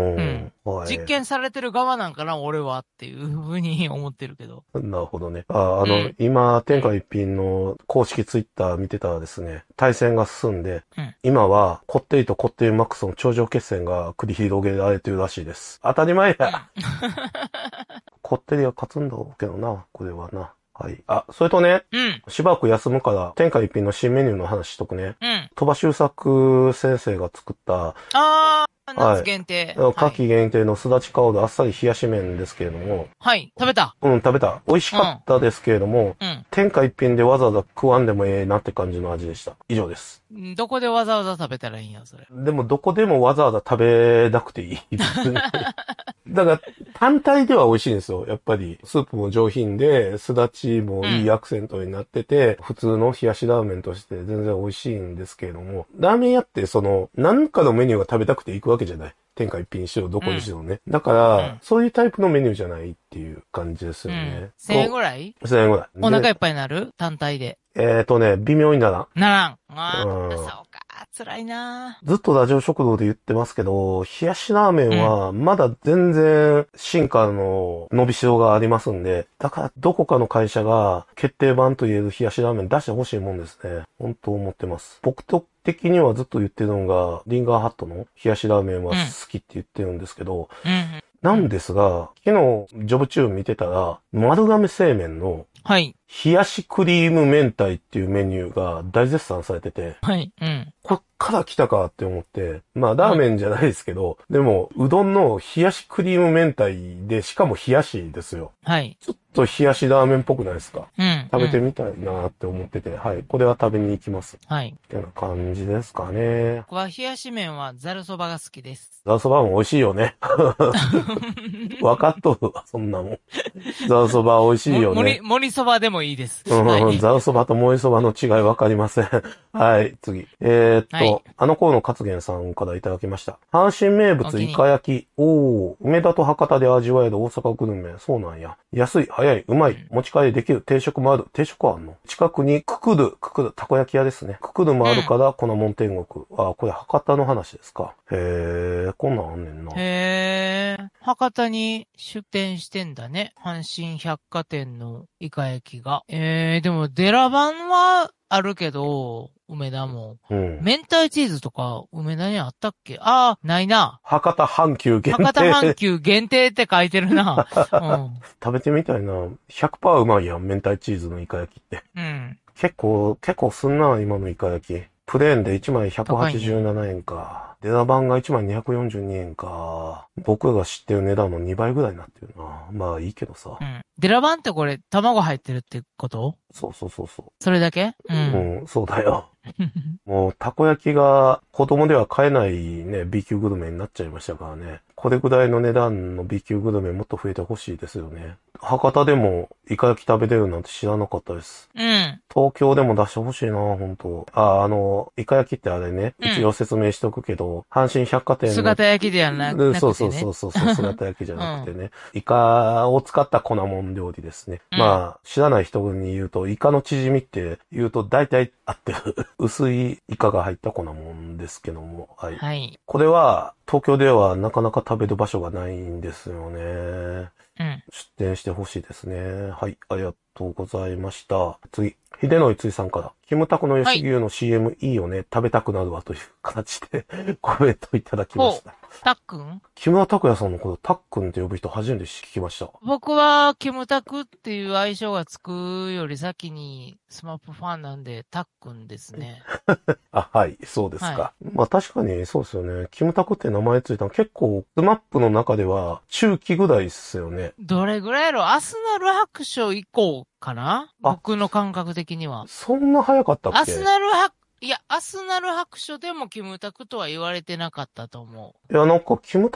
はい、実験されてる側なんかな、俺はっていうふうに思ってるけど。 なるほどね。あ、あの、うん、今、天下一品の公式ツイッター見てたらですね、対戦が進んで、うん、今は、こってりとこってりマックスの頂上決戦が繰り広げられてるらしいです。当たり前や。うん、こってりは勝つんだろうけどな、これはな。はい。あ、それとね、うん、しばらく休むから、天下一品の新メニューの話しとくね。うん。鳥羽周作先生が作った、 あー。夏限定。 はい。夏季限定のすだち香るあっさり冷やし麺ですけれども。 はい。食べた。 うん、食べた。美味しかったですけれども、うん、天下一品でわざわざ食わんでもええなって感じの味でした。以上です。 どこでわざわざ食べたらいいんや、それ。 でもどこでもわざわざ食べなくていい。だから、単体では美味しいんですよ。やっぱり、スープも上品で、すだちもいいアクセントになってて、うん、普通の冷やしラーメンとして全然美味しいんですけれども、ラーメン屋ってその、何かのメニューが食べたくて行くわけじゃない。天下一品にしろ、どこにしろね。うん、だから、うん、そういうタイプのメニューじゃないっていう感じですよね。うん、 せんえんぐらい ? せんえんぐらい。 お腹いっぱいになる単体で。 えっとね、微妙にならん。 ならん。ああ、うん、そうか。辛いな。 ずっとラジオ食堂で言ってますけど、冷やしラーメンはまだ全然進化の伸びしろがありますんで、だからどこかの会社が決定版と言える冷やしラーメン出してほしいもんですね。本当思ってます。僕と的にはずっと言ってるのが、リンガーハットの冷やしラーメンは好きって言ってるんですけど、うんうんなんですが、昨日、ジョブチューン見てたら、丸亀製麺の、はい。冷やしクリーム明太っていうメニューが大絶賛されてて、はい。うん。こっから来たかって思って、まあ、ラーメンじゃないですけど、うん、でも、うどんの冷やしクリーム明太で、しかも冷やしですよ。はい。ちょっと冷やしラーメンっぽくないですか？うん。食べてみたいなって思ってて、はい。これは食べに行きます。はい。ってな感じですかね。 僕は冷やし麺はざるそばが好きです。 ざるそばも美味しいよね。わかっとるわ、そんなもん。ざるそば美味しいよね。 盛り、盛りそばでもいいです。 うん、はい、ざるそばと盛りそばの違いわかりません。はい、次。えー、っと、はい、あの頃の勝元さんからいただきました。阪神名物イカ焼き。おー、梅田と博多で味わえる大阪グルメ。そうなんや。安い、早い、うまい、持ち帰りできる、定食もある。定食はあんの？近くにくくる、くくる、たこ焼き屋ですね。くくるもあるから、粉もん天国。あ、これ博多の話ですか。へー、こんなんあんねんな。 へー、博多に出店してんだね。阪神百貨店のイカ焼きが。えー、でもデラ版はあるけど、梅田も。うん。明太チーズとか、梅田にあったっけ？ああ、ないな。 博多阪急限定。 博多阪急限定って書いてるな。うん、 食べてみたいな。ひゃくパーセント うまいやん、明太チーズのイカ焼きって。うん。結構、結構すんな、今のイカ焼き。プレーンでいちまいひゃくはちじゅうななえんか。デラ版がいちまいにひゃくよんじゅうにえんか。僕が知ってる値段のにばいぐらいになってるな。まあいいけどさ。 うん。デラ版ってこれ、卵入ってるってこと？ そうそうそうそう。 それだけ？ うん。うん、そうだよ。もう、たこ焼きが子供では買えないね、B 級グルメになっちゃいましたからね。これぐらいの値段の B 級グルメもっと増えてほしいですよね。博多でもイカ焼き食べれるなんて知らなかったです。うん。東京でも出してほしいな、本当。あ、あの、イカ焼きってあれね、うん、一応説明しとくけど、阪神百貨店の。 姿焼きではなくて、ね。 そうそうそうそう、姿焼きじゃなくてね。うん、イカを使った粉もん料理ですね。うん、まあ、知らない人に言うと、イカの縮みって言うと大体合ってる。薄いイカが入った粉もんですけども。はい。はい。これは、東京ではなかなか食べる場所がないんですよね。うん。出店してほしいですね。はい。ありがとうございました。次。秀ノ井ついさんから。キムタクの吉牛の シーエム いいよね。食べたくなるわという形でコメントいただきました。 たっくん？ 木村拓哉さんのことたっくんって呼ぶ人初めて聞きました。 僕はキムタクっていう愛称がつくより先にスマップファンなんでたっくんですね。 あ、はい。そうですか。はい、まあ確かにそうですよね。キムタクって名前ついたの結構スマップの中では中期ぐらいですよね。 どれぐらいやろ？アスナル白書以降かな？僕の感覚的には。 そんな早かったっけ？ アスナル白いや、アスナル白書でもキムタクとは言われてなかったと思う。いや、なんか、キムタクっ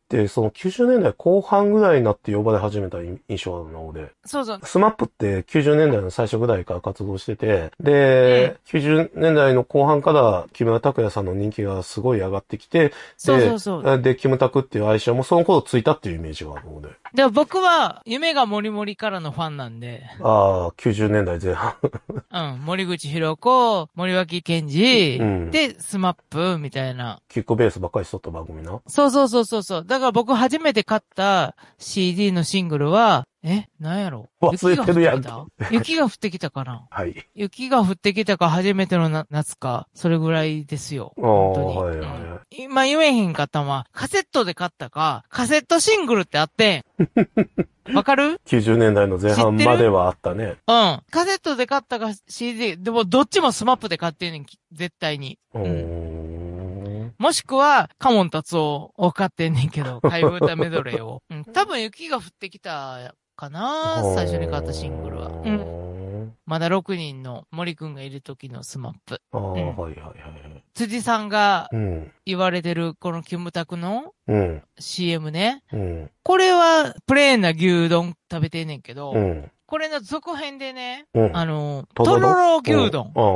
ってそのきゅうじゅうねんだいこう半ぐらいになって呼ばれ始めた印象あるな、俺。 そうそう。 スマップってきゅうじゅうねんだいの最初ぐらいから活動してて、で、うん、きゅうじゅうねんだいの後半から木村拓哉さんの人気がすごい上がってきて、 そうそうそう。 で、キムタクっていう愛称もその頃ついたっていうイメージがあるので。 でも僕は、夢がモリモリからのファンなんで。 ああ、きゅうじゅうねんだいぜん半。 うん。森口博子、森脇健児、うん、で、スマップ、みたいな。 キックベースばっかりしとった番組な。 そうそうそうそうそう。だから僕初めて買った シーディー のシングルは、えなんやろ忘れてるやん。 雪が降ってきたかなはい。 雪が降ってきたか初めてのな夏か、それぐらいですよ。本当に。はいはいはい。今言えへんかったのは、カセットで買ったか、カセットシングルってあってん。わかる ?きゅうじゅうねんだいの前半まではあったね。 うん。カセットで買ったか シーディー、でもどっちもスマップで買ってんねん、絶対に。うん。もしくは、カモン達夫を買ってんねんけど、替え歌メドレーを。うん。多分雪が降ってきたかな最初に買ったシングルは。うん。まだろくにんの森くんがいる時のスマップ。 ああ、うん、はいはいはい。 辻さんが言われてるこのキムタクの シーエム ね。うん、これはプレーンな牛丼食べてんねんけど、うん、これの続編でね、うん、あの、とろろ牛丼、うん、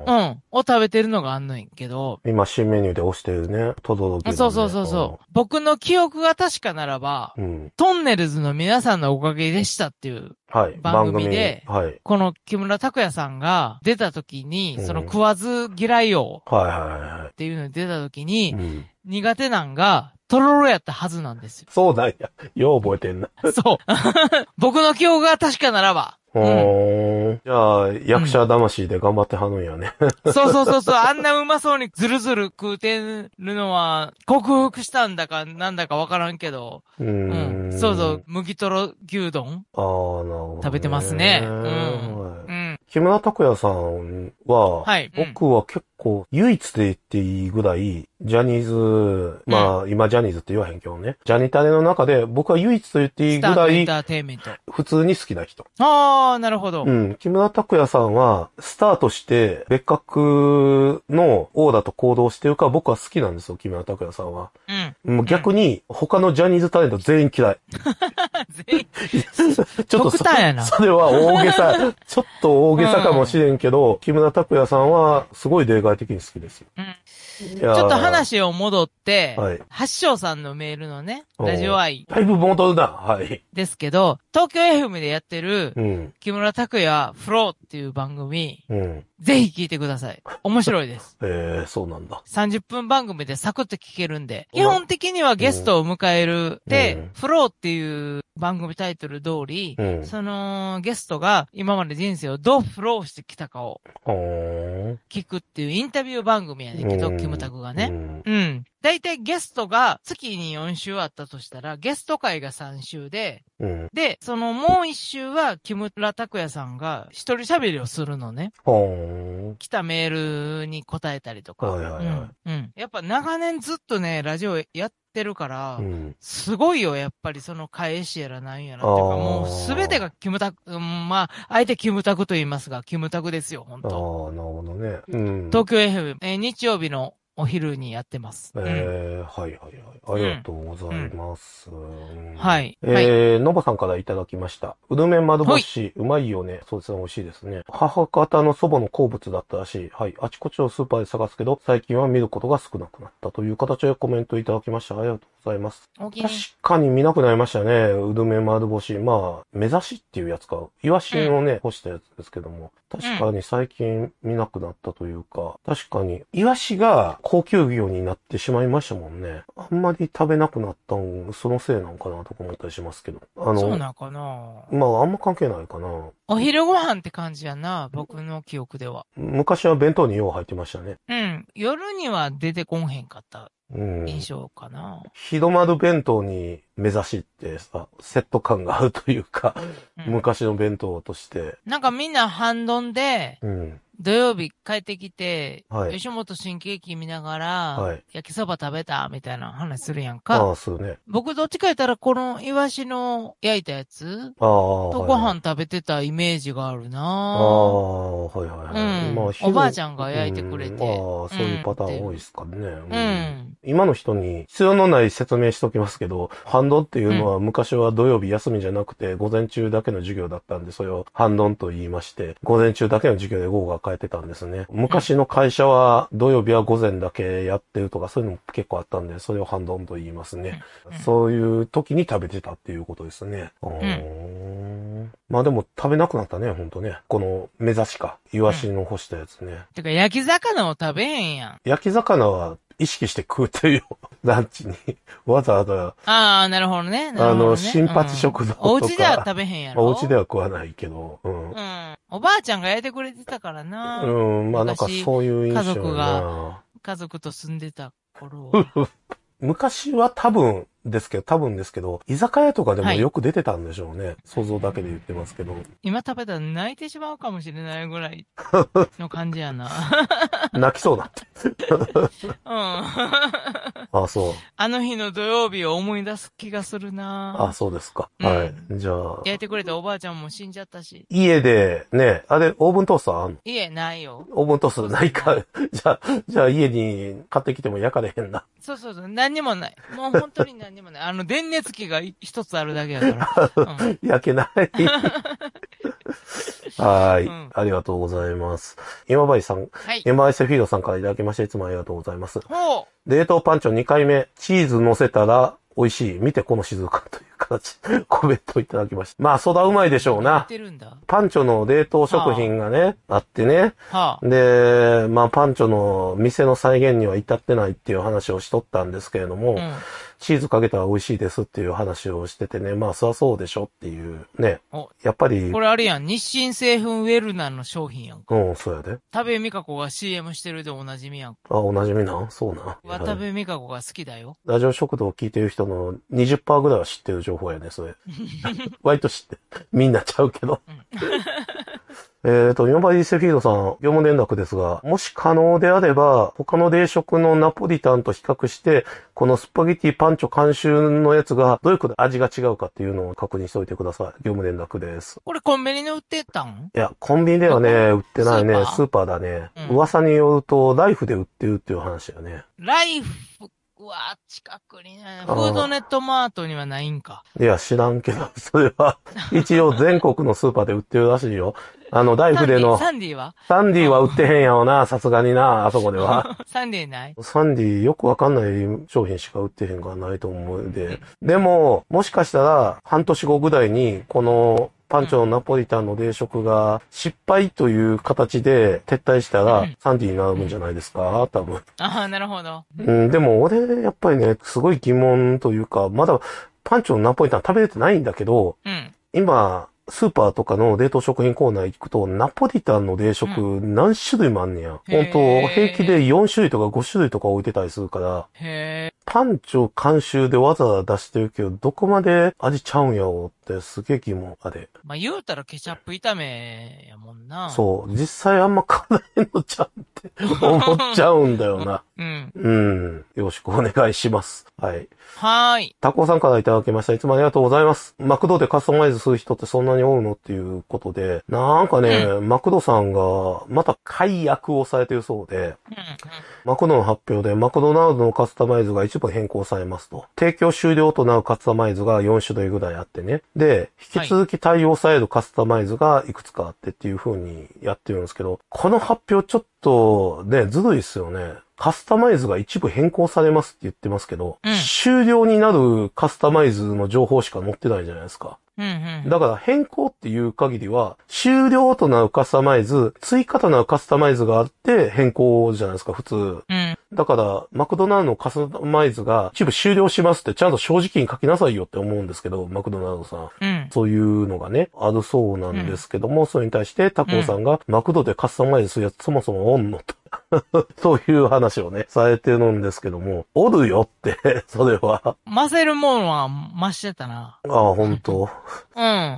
うん、を食べてるのがあんのんけど、 今新メニューで押してるね、とろろ牛丼、ね。 そうそうそうそう。僕の記憶が確かならば、うん、トンネルズの皆さんのおかげでしたっていう番組で、はい、この木村拓哉さんが出た時に、うん、その食わず嫌いを、はいはいはい。っていうのに出た時に、うん、苦手なんが、とろろやったはずなんですよ。 そうなんや。よう覚えてんな。 そう。僕の記憶が確かならば。 うん、じゃあ、役者魂で頑張ってはるんやね。 うん、そうそうそうそう。あんなうまそうにずるずる食うてるのは、克服したんだかなんだかわからんけど。うん。うん、そうそう。麦とろ牛丼。ああ、なるほど、ね。食べてますね。うん。 はい、うん。木村拓哉さんは、はい、うん、僕は結構唯一で言っていいぐらい、ジャニーズ、まあ、うん、今ジャニーズって言わへんけどね。ジャニタレの中で僕は唯一と言っていいぐらい、エンターテイメント。普通に好きな人。 ああ、なるほど。 うん。木村拓哉さんは、スターとして別格のオーダーと行動してるから僕は好きなんですよ、木村拓哉さんは。うん。もう逆に、他のジャニーズタレント全員嫌い。 全員ちょっとそ、それは大げさ、ちょっと大げさかもしれんけど、うん、木村拓哉さんはすごい例外的に好きですよ。うん、 ちょっと話を戻って、はい、八章さんのメールのね、ラジオ愛。 だいぶ戻るな、はい。 ですけど、東京 エフエム でやってる、うん、木村拓哉フローっていう番組、うん、ぜひ聞いてください。面白いです。 ええー、そうなんだ。 さんじゅっぷん番組でサクッと聞けるんで、基本的にはゲストを迎える。うん、で、うん、フローっていう番組タイトル通り、うん、そのゲストが今まで人生をどうフローしてきたかを聞くっていうインタビュー番組やねんけど、うん、キムタクがね。うん。うん。だいたいゲストが月によん週あったとしたら、ゲスト会がさん週で、うん、で、そのもういっ週は木村拓哉さんが一人喋りをするのね。来たメールに答えたりとか。はいはいはい。うん。うん。やっぱ長年ずっとね、ラジオやってるから、うん、すごいよ、やっぱりその返しやらなんやらっていうか、もうすべてがキムタク、うん、まあ、あえてキムタクと言いますが、キムタクですよ、本当。 ああ、なるほどね。うん。 東京 エフエム、えー、日曜日のお昼にやってます。 えー、うん、はいはいはい。ありがとうございます。うんうん、 はい。 えー、のぼさんからいただきました。うるめ丸干し、うまいよね。そうですね、美味しいですね。母方の祖母の好物だったらしい。はい。あちこちをスーパーで探すけど、最近は見ることが少なくなったという形でコメントいただきました。ありがとうございます。確かに見なくなりましたね。うるめ丸干し。まあ、目指しっていうやつか。イワシをね、干したやつですけども。確かに最近見なくなったというか、確かに、イワシが高級魚になってしまいましたもんね。あんまり食べなくなったん、そのせいなのかなとか思ったりしますけど。 あの、そうなんかなまあ、あんま関係ないかな。 お昼ご飯って感じやな、僕の記憶では。 昔は弁当によう入ってましたね。 うん。夜には出てこんへんかった印象かな。うん、 ひどまる弁当に目指しってさ、セット感があるというか、うん、昔の弁当として。 なんかみんな半丼で、うん、 土曜日帰ってきて、 はい、 吉本新喜劇見ながら、 はい、 焼きそば食べたみたいな話するやんか。 ああ、そうね。 僕どっちか言ったら、このイワシの焼いたやつああ、 とご飯食べてたイメージがあるなああ、はいはいはい。 うん。まあ、おばあちゃんが焼いてくれて。 うん、ああ、そういうパターン多いですかね。うん。 うん、 今の人に必要のない説明しときますけど、半ドンっていうのは昔は土曜日休みじゃなくて、午前中だけの授業だったんで、それを半ドンと言いまして、午前中だけの授業で午後が変えてたんですね。昔の会社は土曜日は午前だけやってるとか、そういうのも結構あったんで、それを半ドンと言いますね。うん、そういう時に食べてたっていうことですね。うん、まあでも食べなくなったね、ほんとね。この目指しか。イワシの干したやつね。うん、 てか焼き魚を食べへんやん。 焼き魚は意識して食うてるよ。ランチに。わざわざ。 ああ、なるほどね。 あの、新八食堂とか、うん。 お家では食べへんやろ。 お家では食わないけど。うん。 うん。おばあちゃんが焼いてくれてたからな。 うん、まあなんかそういう印象家族が、家族と住んでた頃は。 昔は多分ですけど、多分ですけど、居酒屋とかでもよく出てたんでしょうね。はい、想像だけで言ってますけど。 今食べたら泣いてしまうかもしれないぐらいの感じやな。 泣きそうだって。 うん。 あ、そう。 あの日の土曜日を思い出す気がするな。 あ、そうですか。うん、はい。じゃあ。 焼いてくれたおばあちゃんも死んじゃったし。 家で、ね、あれ、オーブントースターあんの？ 家ないよ。 オーブントースターないか。じゃあ、じゃあ家に買ってきても焼かれへんな。 そうそうそう。何にもない。もう本当に何にもない。あの、電熱器が一つあるだけやから。 うん、焼けない。はい、うん。ありがとうございます。今治さん、はい、エムアイエス フィードさんからいただきまして、いつもありがとうございます。 ほう。 冷凍パンチョにかいめ、チーズ乗せたら美味しい。見てこの静かという形、コメントいただきました。まあ、そだうまいでしょうな。パンチョの冷凍食品がね、はあ、あってね。はあ、で、まあ、パンチョの店の再現には至ってないっていう話をしとったんですけれども、うん、チーズかけたら美味しいですっていう話をしててね、まあ、そりゃそうでしょっていうね。やっぱり。 これあれやん、日清製粉ウェルナンの商品やんか。 うん、そうやで。 田部美香子が シーエム してるでおなじみやん。 あ、おなじみなんそうな。 田部美香子が好きだよ。 ラジオ食堂を聞いてる人の にじゅっパーセント ぐらいは知ってる情報やね、それ。割と知って。みんなちゃうけど。うんえっと、今治セフィードさん、業務連絡ですが、もし可能であれば、他の冷食のナポリタンと比較して、このスパゲティパンチョ監修のやつが、どういうこと味が違うかっていうのを確認しておいてください。業務連絡です。 これコンビニで売ってたん？ いや、コンビニではね、売ってないね。スーパー、スーパーだね、うん。噂によると、ライフで売ってるっていう話だよね。 ライフうわ近くにね。フードネットマートにはないんか。 いや、知らんけど、それは、一応全国のスーパーで売ってるらしいよ。あの、ライフでの。 サンディはサンディは売ってへんやろな、さすがにな、あそこでは。 サンディないサンディよくわかんない商品しか売ってへんからないと思うんで。でも、もしかしたら、半年後ぐらいに、この、パンチョのナポリタンの冷食が失敗という形で撤退したら、サンディになるんじゃないですか、多分。 ああ、なるほど。 うん、でも俺、やっぱりね、すごい疑問というか、まだパンチョのナポリタン食べれてないんだけど、うん、今、スーパーとかの冷凍食品コーナー行くと、ナポリタンの冷食何種類もあんねや。ほんと、平気でよん種類とかご種類とか置いてたりするから、へパンチョ監修でわざわざ出してるけど、どこまで味ちゃうんやろってすげえ疑問あれ。 まあ、言うたらケチャップ炒めやもんな。 そう。実際あんま買わないのちゃうって思っちゃうんだよな。うん。うん。よろしくお願いします。はい。 はーい。 タコさんからいただきました。いつもありがとうございます。マクドでカスタマイズする人ってそんなに多いのっていうことで、なんかね、うん、マクドさんがまた解約をされているそうで、うんうん、マクドの発表でマクドナルドのカスタマイズが一部変更されますと。提供終了となるカスタマイズがよん種類ぐらいあってね。で、引き続き対応されるカスタマイズがいくつかあってっていう風にやってるんですけど、この発表ちょっとね、ずるいっすよね。カスタマイズが一部変更されますって言ってますけど、うん、終了になるカスタマイズの情報しか載ってないじゃないですか。うんうん、だから変更っていう限りは、終了となるカスタマイズ、追加となるカスタマイズがあって変更じゃないですか、普通。うん、だから、マクドナルドのカスタマイズが一部終了しますってちゃんと正直に書きなさいよって思うんですけど、マクドナルドさん。うん、そういうのがね、あるそうなんですけども、うん、それに対してタコさんが、マクドでカスタマイズするやつそもそもおんのと。 そういう話をね、されてるんですけども、おるよって、それは。 混ぜるものは増してたな。 ああ、本当。 うん。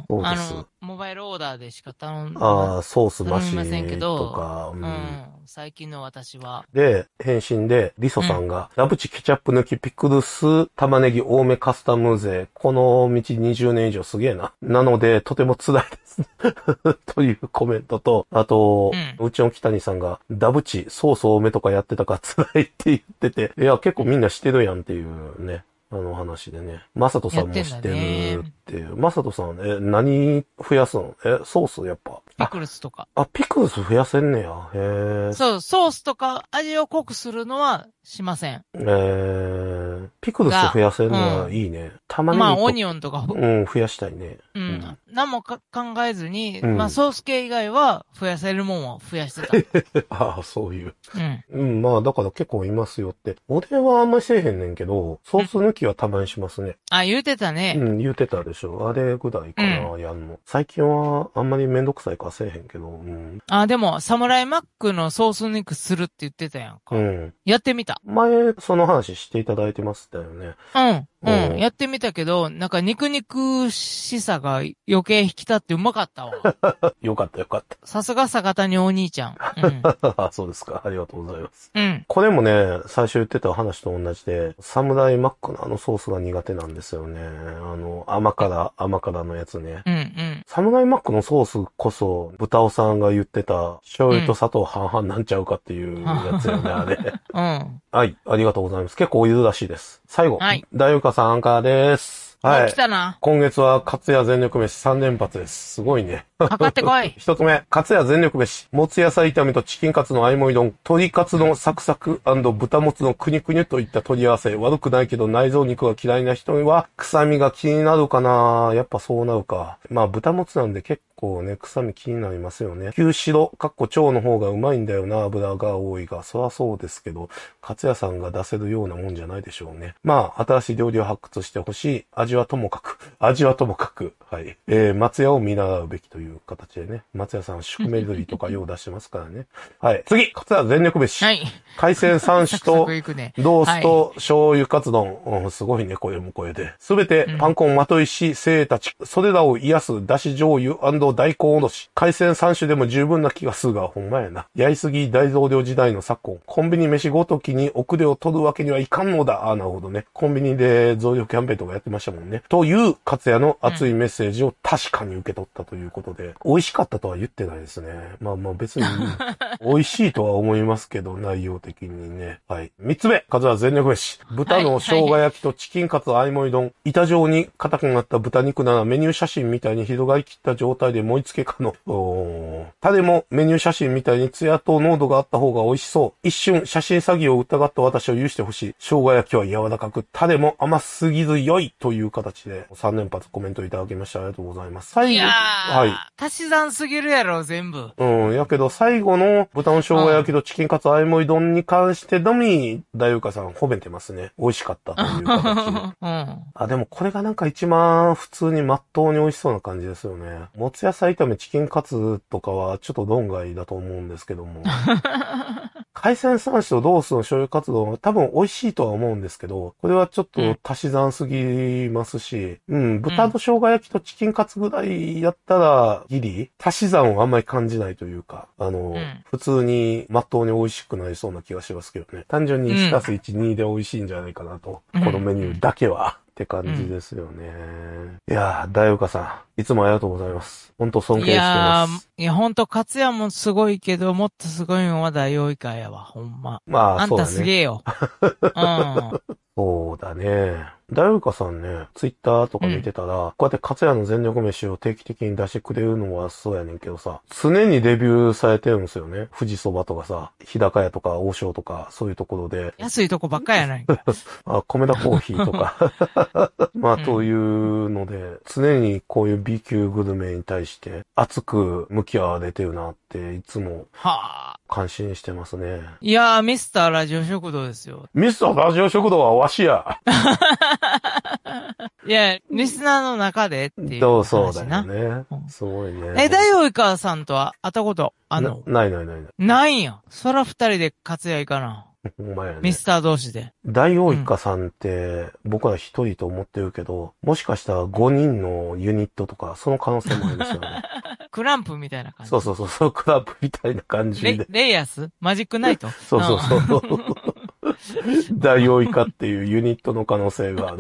そうです。 あの、モバイルオーダーでしか頼ん、 ああ、ソース増頼みませんけしど、 とか、 うん、うん。最近の私は。 で、返信で、リソさんが、うん、ラブチケチャップ抜きピクルス玉ねぎ多めカスタム税。この道にじゅうねん以上すげえな。なので、とても辛いですね。というコメントと、あと、うん、うちの北谷さんが、ダブチソース多めとかやってたから辛いって言ってて、いや、結構みんなしてるやんっていうね。あの話でね。マサトさんもしてるっていう。マサトさん、え、何増やすの？え、ソースやっぱ。 ピクルスとか。 あ、ピクルス増やせんねや。へえ。 そう、ソースとか味を濃くするのはしません。 えー、ピクルス増やせるのはいいね。うん、玉ねぎ。 まあ、オニオンとか。 うん、増やしたいね。 うん。うん、何もか考えずに、うん、まあ、ソース系以外は増やせるもんは増やしてた。 ああ、そういう。 うん。 うん、まあ、だから結構いますよって。おでんはあんまりせえへんねんけど、ソース抜きはたまにしますね。 あ、言うてたね。 うん、言うてたでしょ。あれぐらいかな、うん、やんの。最近はあんまりめんどくさいからせえへんけど。うん、 あ、でも、サムライマックのソース肉するって言ってたやんか。うん。やってみた。 前、その話していただいてましたよね。 うん。うん。やってみたけど、なんか肉肉しさが余計引き立ってうまかったわ。 よかったよかった。 さすが坂谷お兄ちゃん。うん、 そうですか。ありがとうございます。 うん。 これもね、最初言ってた話と同じで、サムライマックのあのソースが苦手なんですよね。あの、甘辛、甘辛のやつね。 うんうん。 サムライマックのソースこそ、豚尾さんが言ってた、醤油と砂糖半々なんちゃうかっていうやつよね、あれ。 うん。 はい、ありがとうございます。結構お湯らしいです。最後。はい。大ゆかさんアンカーです。 はい。来たな。 今月は、カツヤ全力飯さん連発です。すごいね。 かかってこい。 一つ目、カツヤ全力飯。もつ野菜炒めとチキンカツの相盛り丼。鶏カツのサクサク&豚もつのクニュクニュといった取り合わせ。悪くないけど内臓肉が嫌いな人には、臭みが気になるかな。やっぱそうなるか。まあ、豚もつなんで結構ね、臭み気になりますよね。牛白、かっこ腸の方がうまいんだよな、油が多いが。そらそうですけど、カツヤさんが出せるようなもんじゃないでしょうね。まあ、新しい料理を発掘してほしい。味はともかく。味はともかく。はい。えー、松屋を見習うべきという形でね。松屋さんは宿命釣りとかよう出してますからね。はい。次、カツヤ全力飯。はい。海鮮三種と、ロースと醤油カツ丼。うん、すごいね、これもこれで。すべて、パンコンまといし、生たち。それらを癒す、だし醤油&大根おろし。海鮮三種でも十分な気がするが、ほんまやな。やりすぎ大増量時代の昨今。コンビニ飯ごときに遅れを取るわけにはいかんのだ。あ、なるほどね。コンビニで増量キャンペーンとかやってましたもんね。というカツヤの熱いメッセージを確かに受け取ったということで、美味しかったとは言ってないですね。まあまあ別に美味しいとは思いますけど、内容的にね。はい。三つ目、カツヤ全力飯。豚の生姜焼きとチキンカツ相盛り丼。板状に硬くなった豚肉ならメニュー写真みたいに広がりきった状態で盛り付け可能。タレもメニュー写真みたいにツヤと濃度があった方が美味しそう。一瞬写真詐欺を疑った私を許してほしい。生姜焼きは柔らかく、タレも甘すぎず良いという形でさん連発コメントいただきましてありがとうございます。最後、いやはい。 足し算すぎるやろ、全部。 うん、やけど最後の豚の生姜焼きとチキンカツ相盛り丼に関してのみ、大優香さん褒めてますね。美味しかったという形で。うん、あ、でもこれがなんか一番普通に真っ当に美味しそうな感じですよね。もつ野菜炒めチキンカツとかはちょっと論外だと思うんですけども。海鮮三種とロースの醤油カツ丼は多分美味しいとは思うんですけど、これはちょっと足し算すぎますし、うん、豚の生姜焼きとチキンカツぐらいやったらギリ、足し算をあんまり感じないというか、あの、うん、普通に真っ当に美味しくなりそうな気がしますけどね。単純にいちたすいち、にで美味しいんじゃないかなと、うん、このメニューだけは。って感じですよね。うん、いやー、大岡さん、いつもありがとうございます。本当尊敬してます。 いやー、いや、本当カツヤもすごいけど、もっとすごいのは大王以下やわ、ほんま。 まあ、 あんたすげえよ。うん。 そうだね。大岡さんね、ツイッターとか見てたら、うん、こうやってカツヤの全力飯を定期的に出してくれるのはそうやねんけどさ、常にレビューされてるんですよね。富士そばとかさ、日高屋とか王将とか、そういうところで。 安いとこばっかやないか。 あ、米田コーヒーとか。まあ、というので、常にこういう B 級グルメに対して熱く向き合われてるなっていつも感心してますね。 いやー、ミスターラジオ食堂ですよ。 ミスターラジオ食堂はわしや。 いや、リスナーの中でっていうそうそう話な。 だよね。すごいね。 え、ダイオウイカさんとは会ったことあんの？ な、ないないないない。 ないんや。そら二人で活躍かな。 お前やね。 ミスター同士で。 ダイオウイカさんって、僕は一人と思ってるけど、もしかしたらごにんのユニットとか、その可能性もありますよね。 クランプみたいな感じ。 そうそうそう、そうクランプみたいな感じで。 レ、レイアスマジックナイトそうそうそう。ダイオウイカっていうユニットの可能性がある。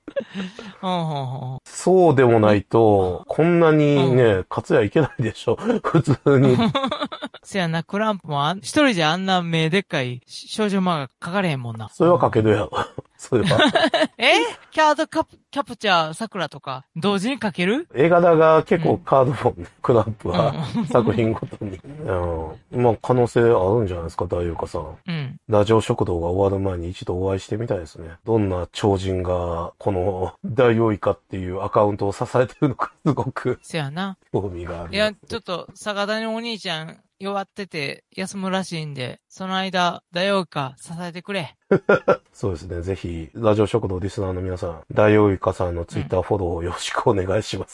そうでもないと、こんなにね、勝也いけないでしょ。普通に。 せやな、クランプも一人じゃあんな目でっかい少女漫画描かれへんもんな。 それは描けるやろ。それは。 えキャードカプ、キャプチャー桜とか、同時に描ける？ 絵柄が結構カードフォンね、クランプは、うん、作品ごとに。うん、まあ可能性あるんじゃないですか、大優香さん。うん。ラジオ食堂が終わる前に一度お会いしてみたいですね。どんな超人が、このダイオウイカっていうアカウントを支えてるのか、すごく。 せやな。 興味がある。 いや、ちょっと、坂谷お兄ちゃん、弱ってて休むらしいんで、その間、ダイオウイカ支えてくれ。 そうですね。ぜひ、ラジオ食堂リスナーの皆さん、ダイオウイカさんのツイッターフォローをよろしくお願いします。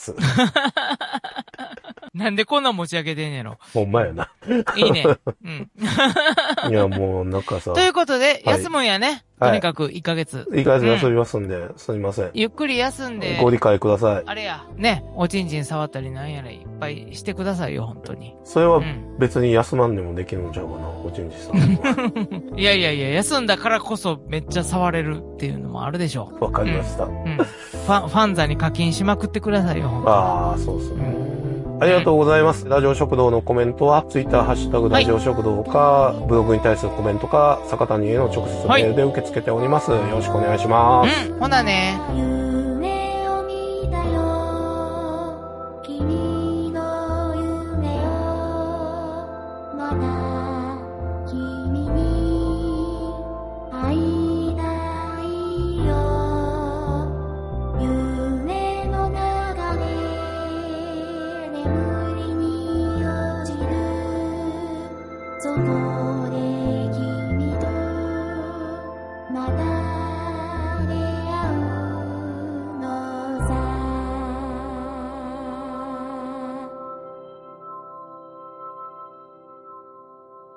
なんでこんな持ち上げてんねやろ。 ほんまやな。 いいね。うん。 いや、もうなんかさ。 ということで、休むんやね。はい、とにかくいっかげつ。 いっかげつ遊びますんで、うん、すみません。 ゆっくり休んで。 ご理解ください。 あれや、ね、おちんちん触ったりなんやらいっぱいしてくださいよ、本当に。 それは別に休まんでもできるんちゃうかな、おちんちんさん。 いやいやいや、休んだからこそめっちゃ触れるっていうのもあるでしょう。わかりました。うん。 うん、ファン、ファンザに課金しまくってくださいよ、本当に。 ああ、そうですね。うんありがとうございます。ラジオ食堂のコメントは、ツイッターハッシュタグラジオ食堂か、はい、ブログに対するコメントか、坂谷への直接メールで受け付けております。はい、よろしくお願いします。 うん、ほなね。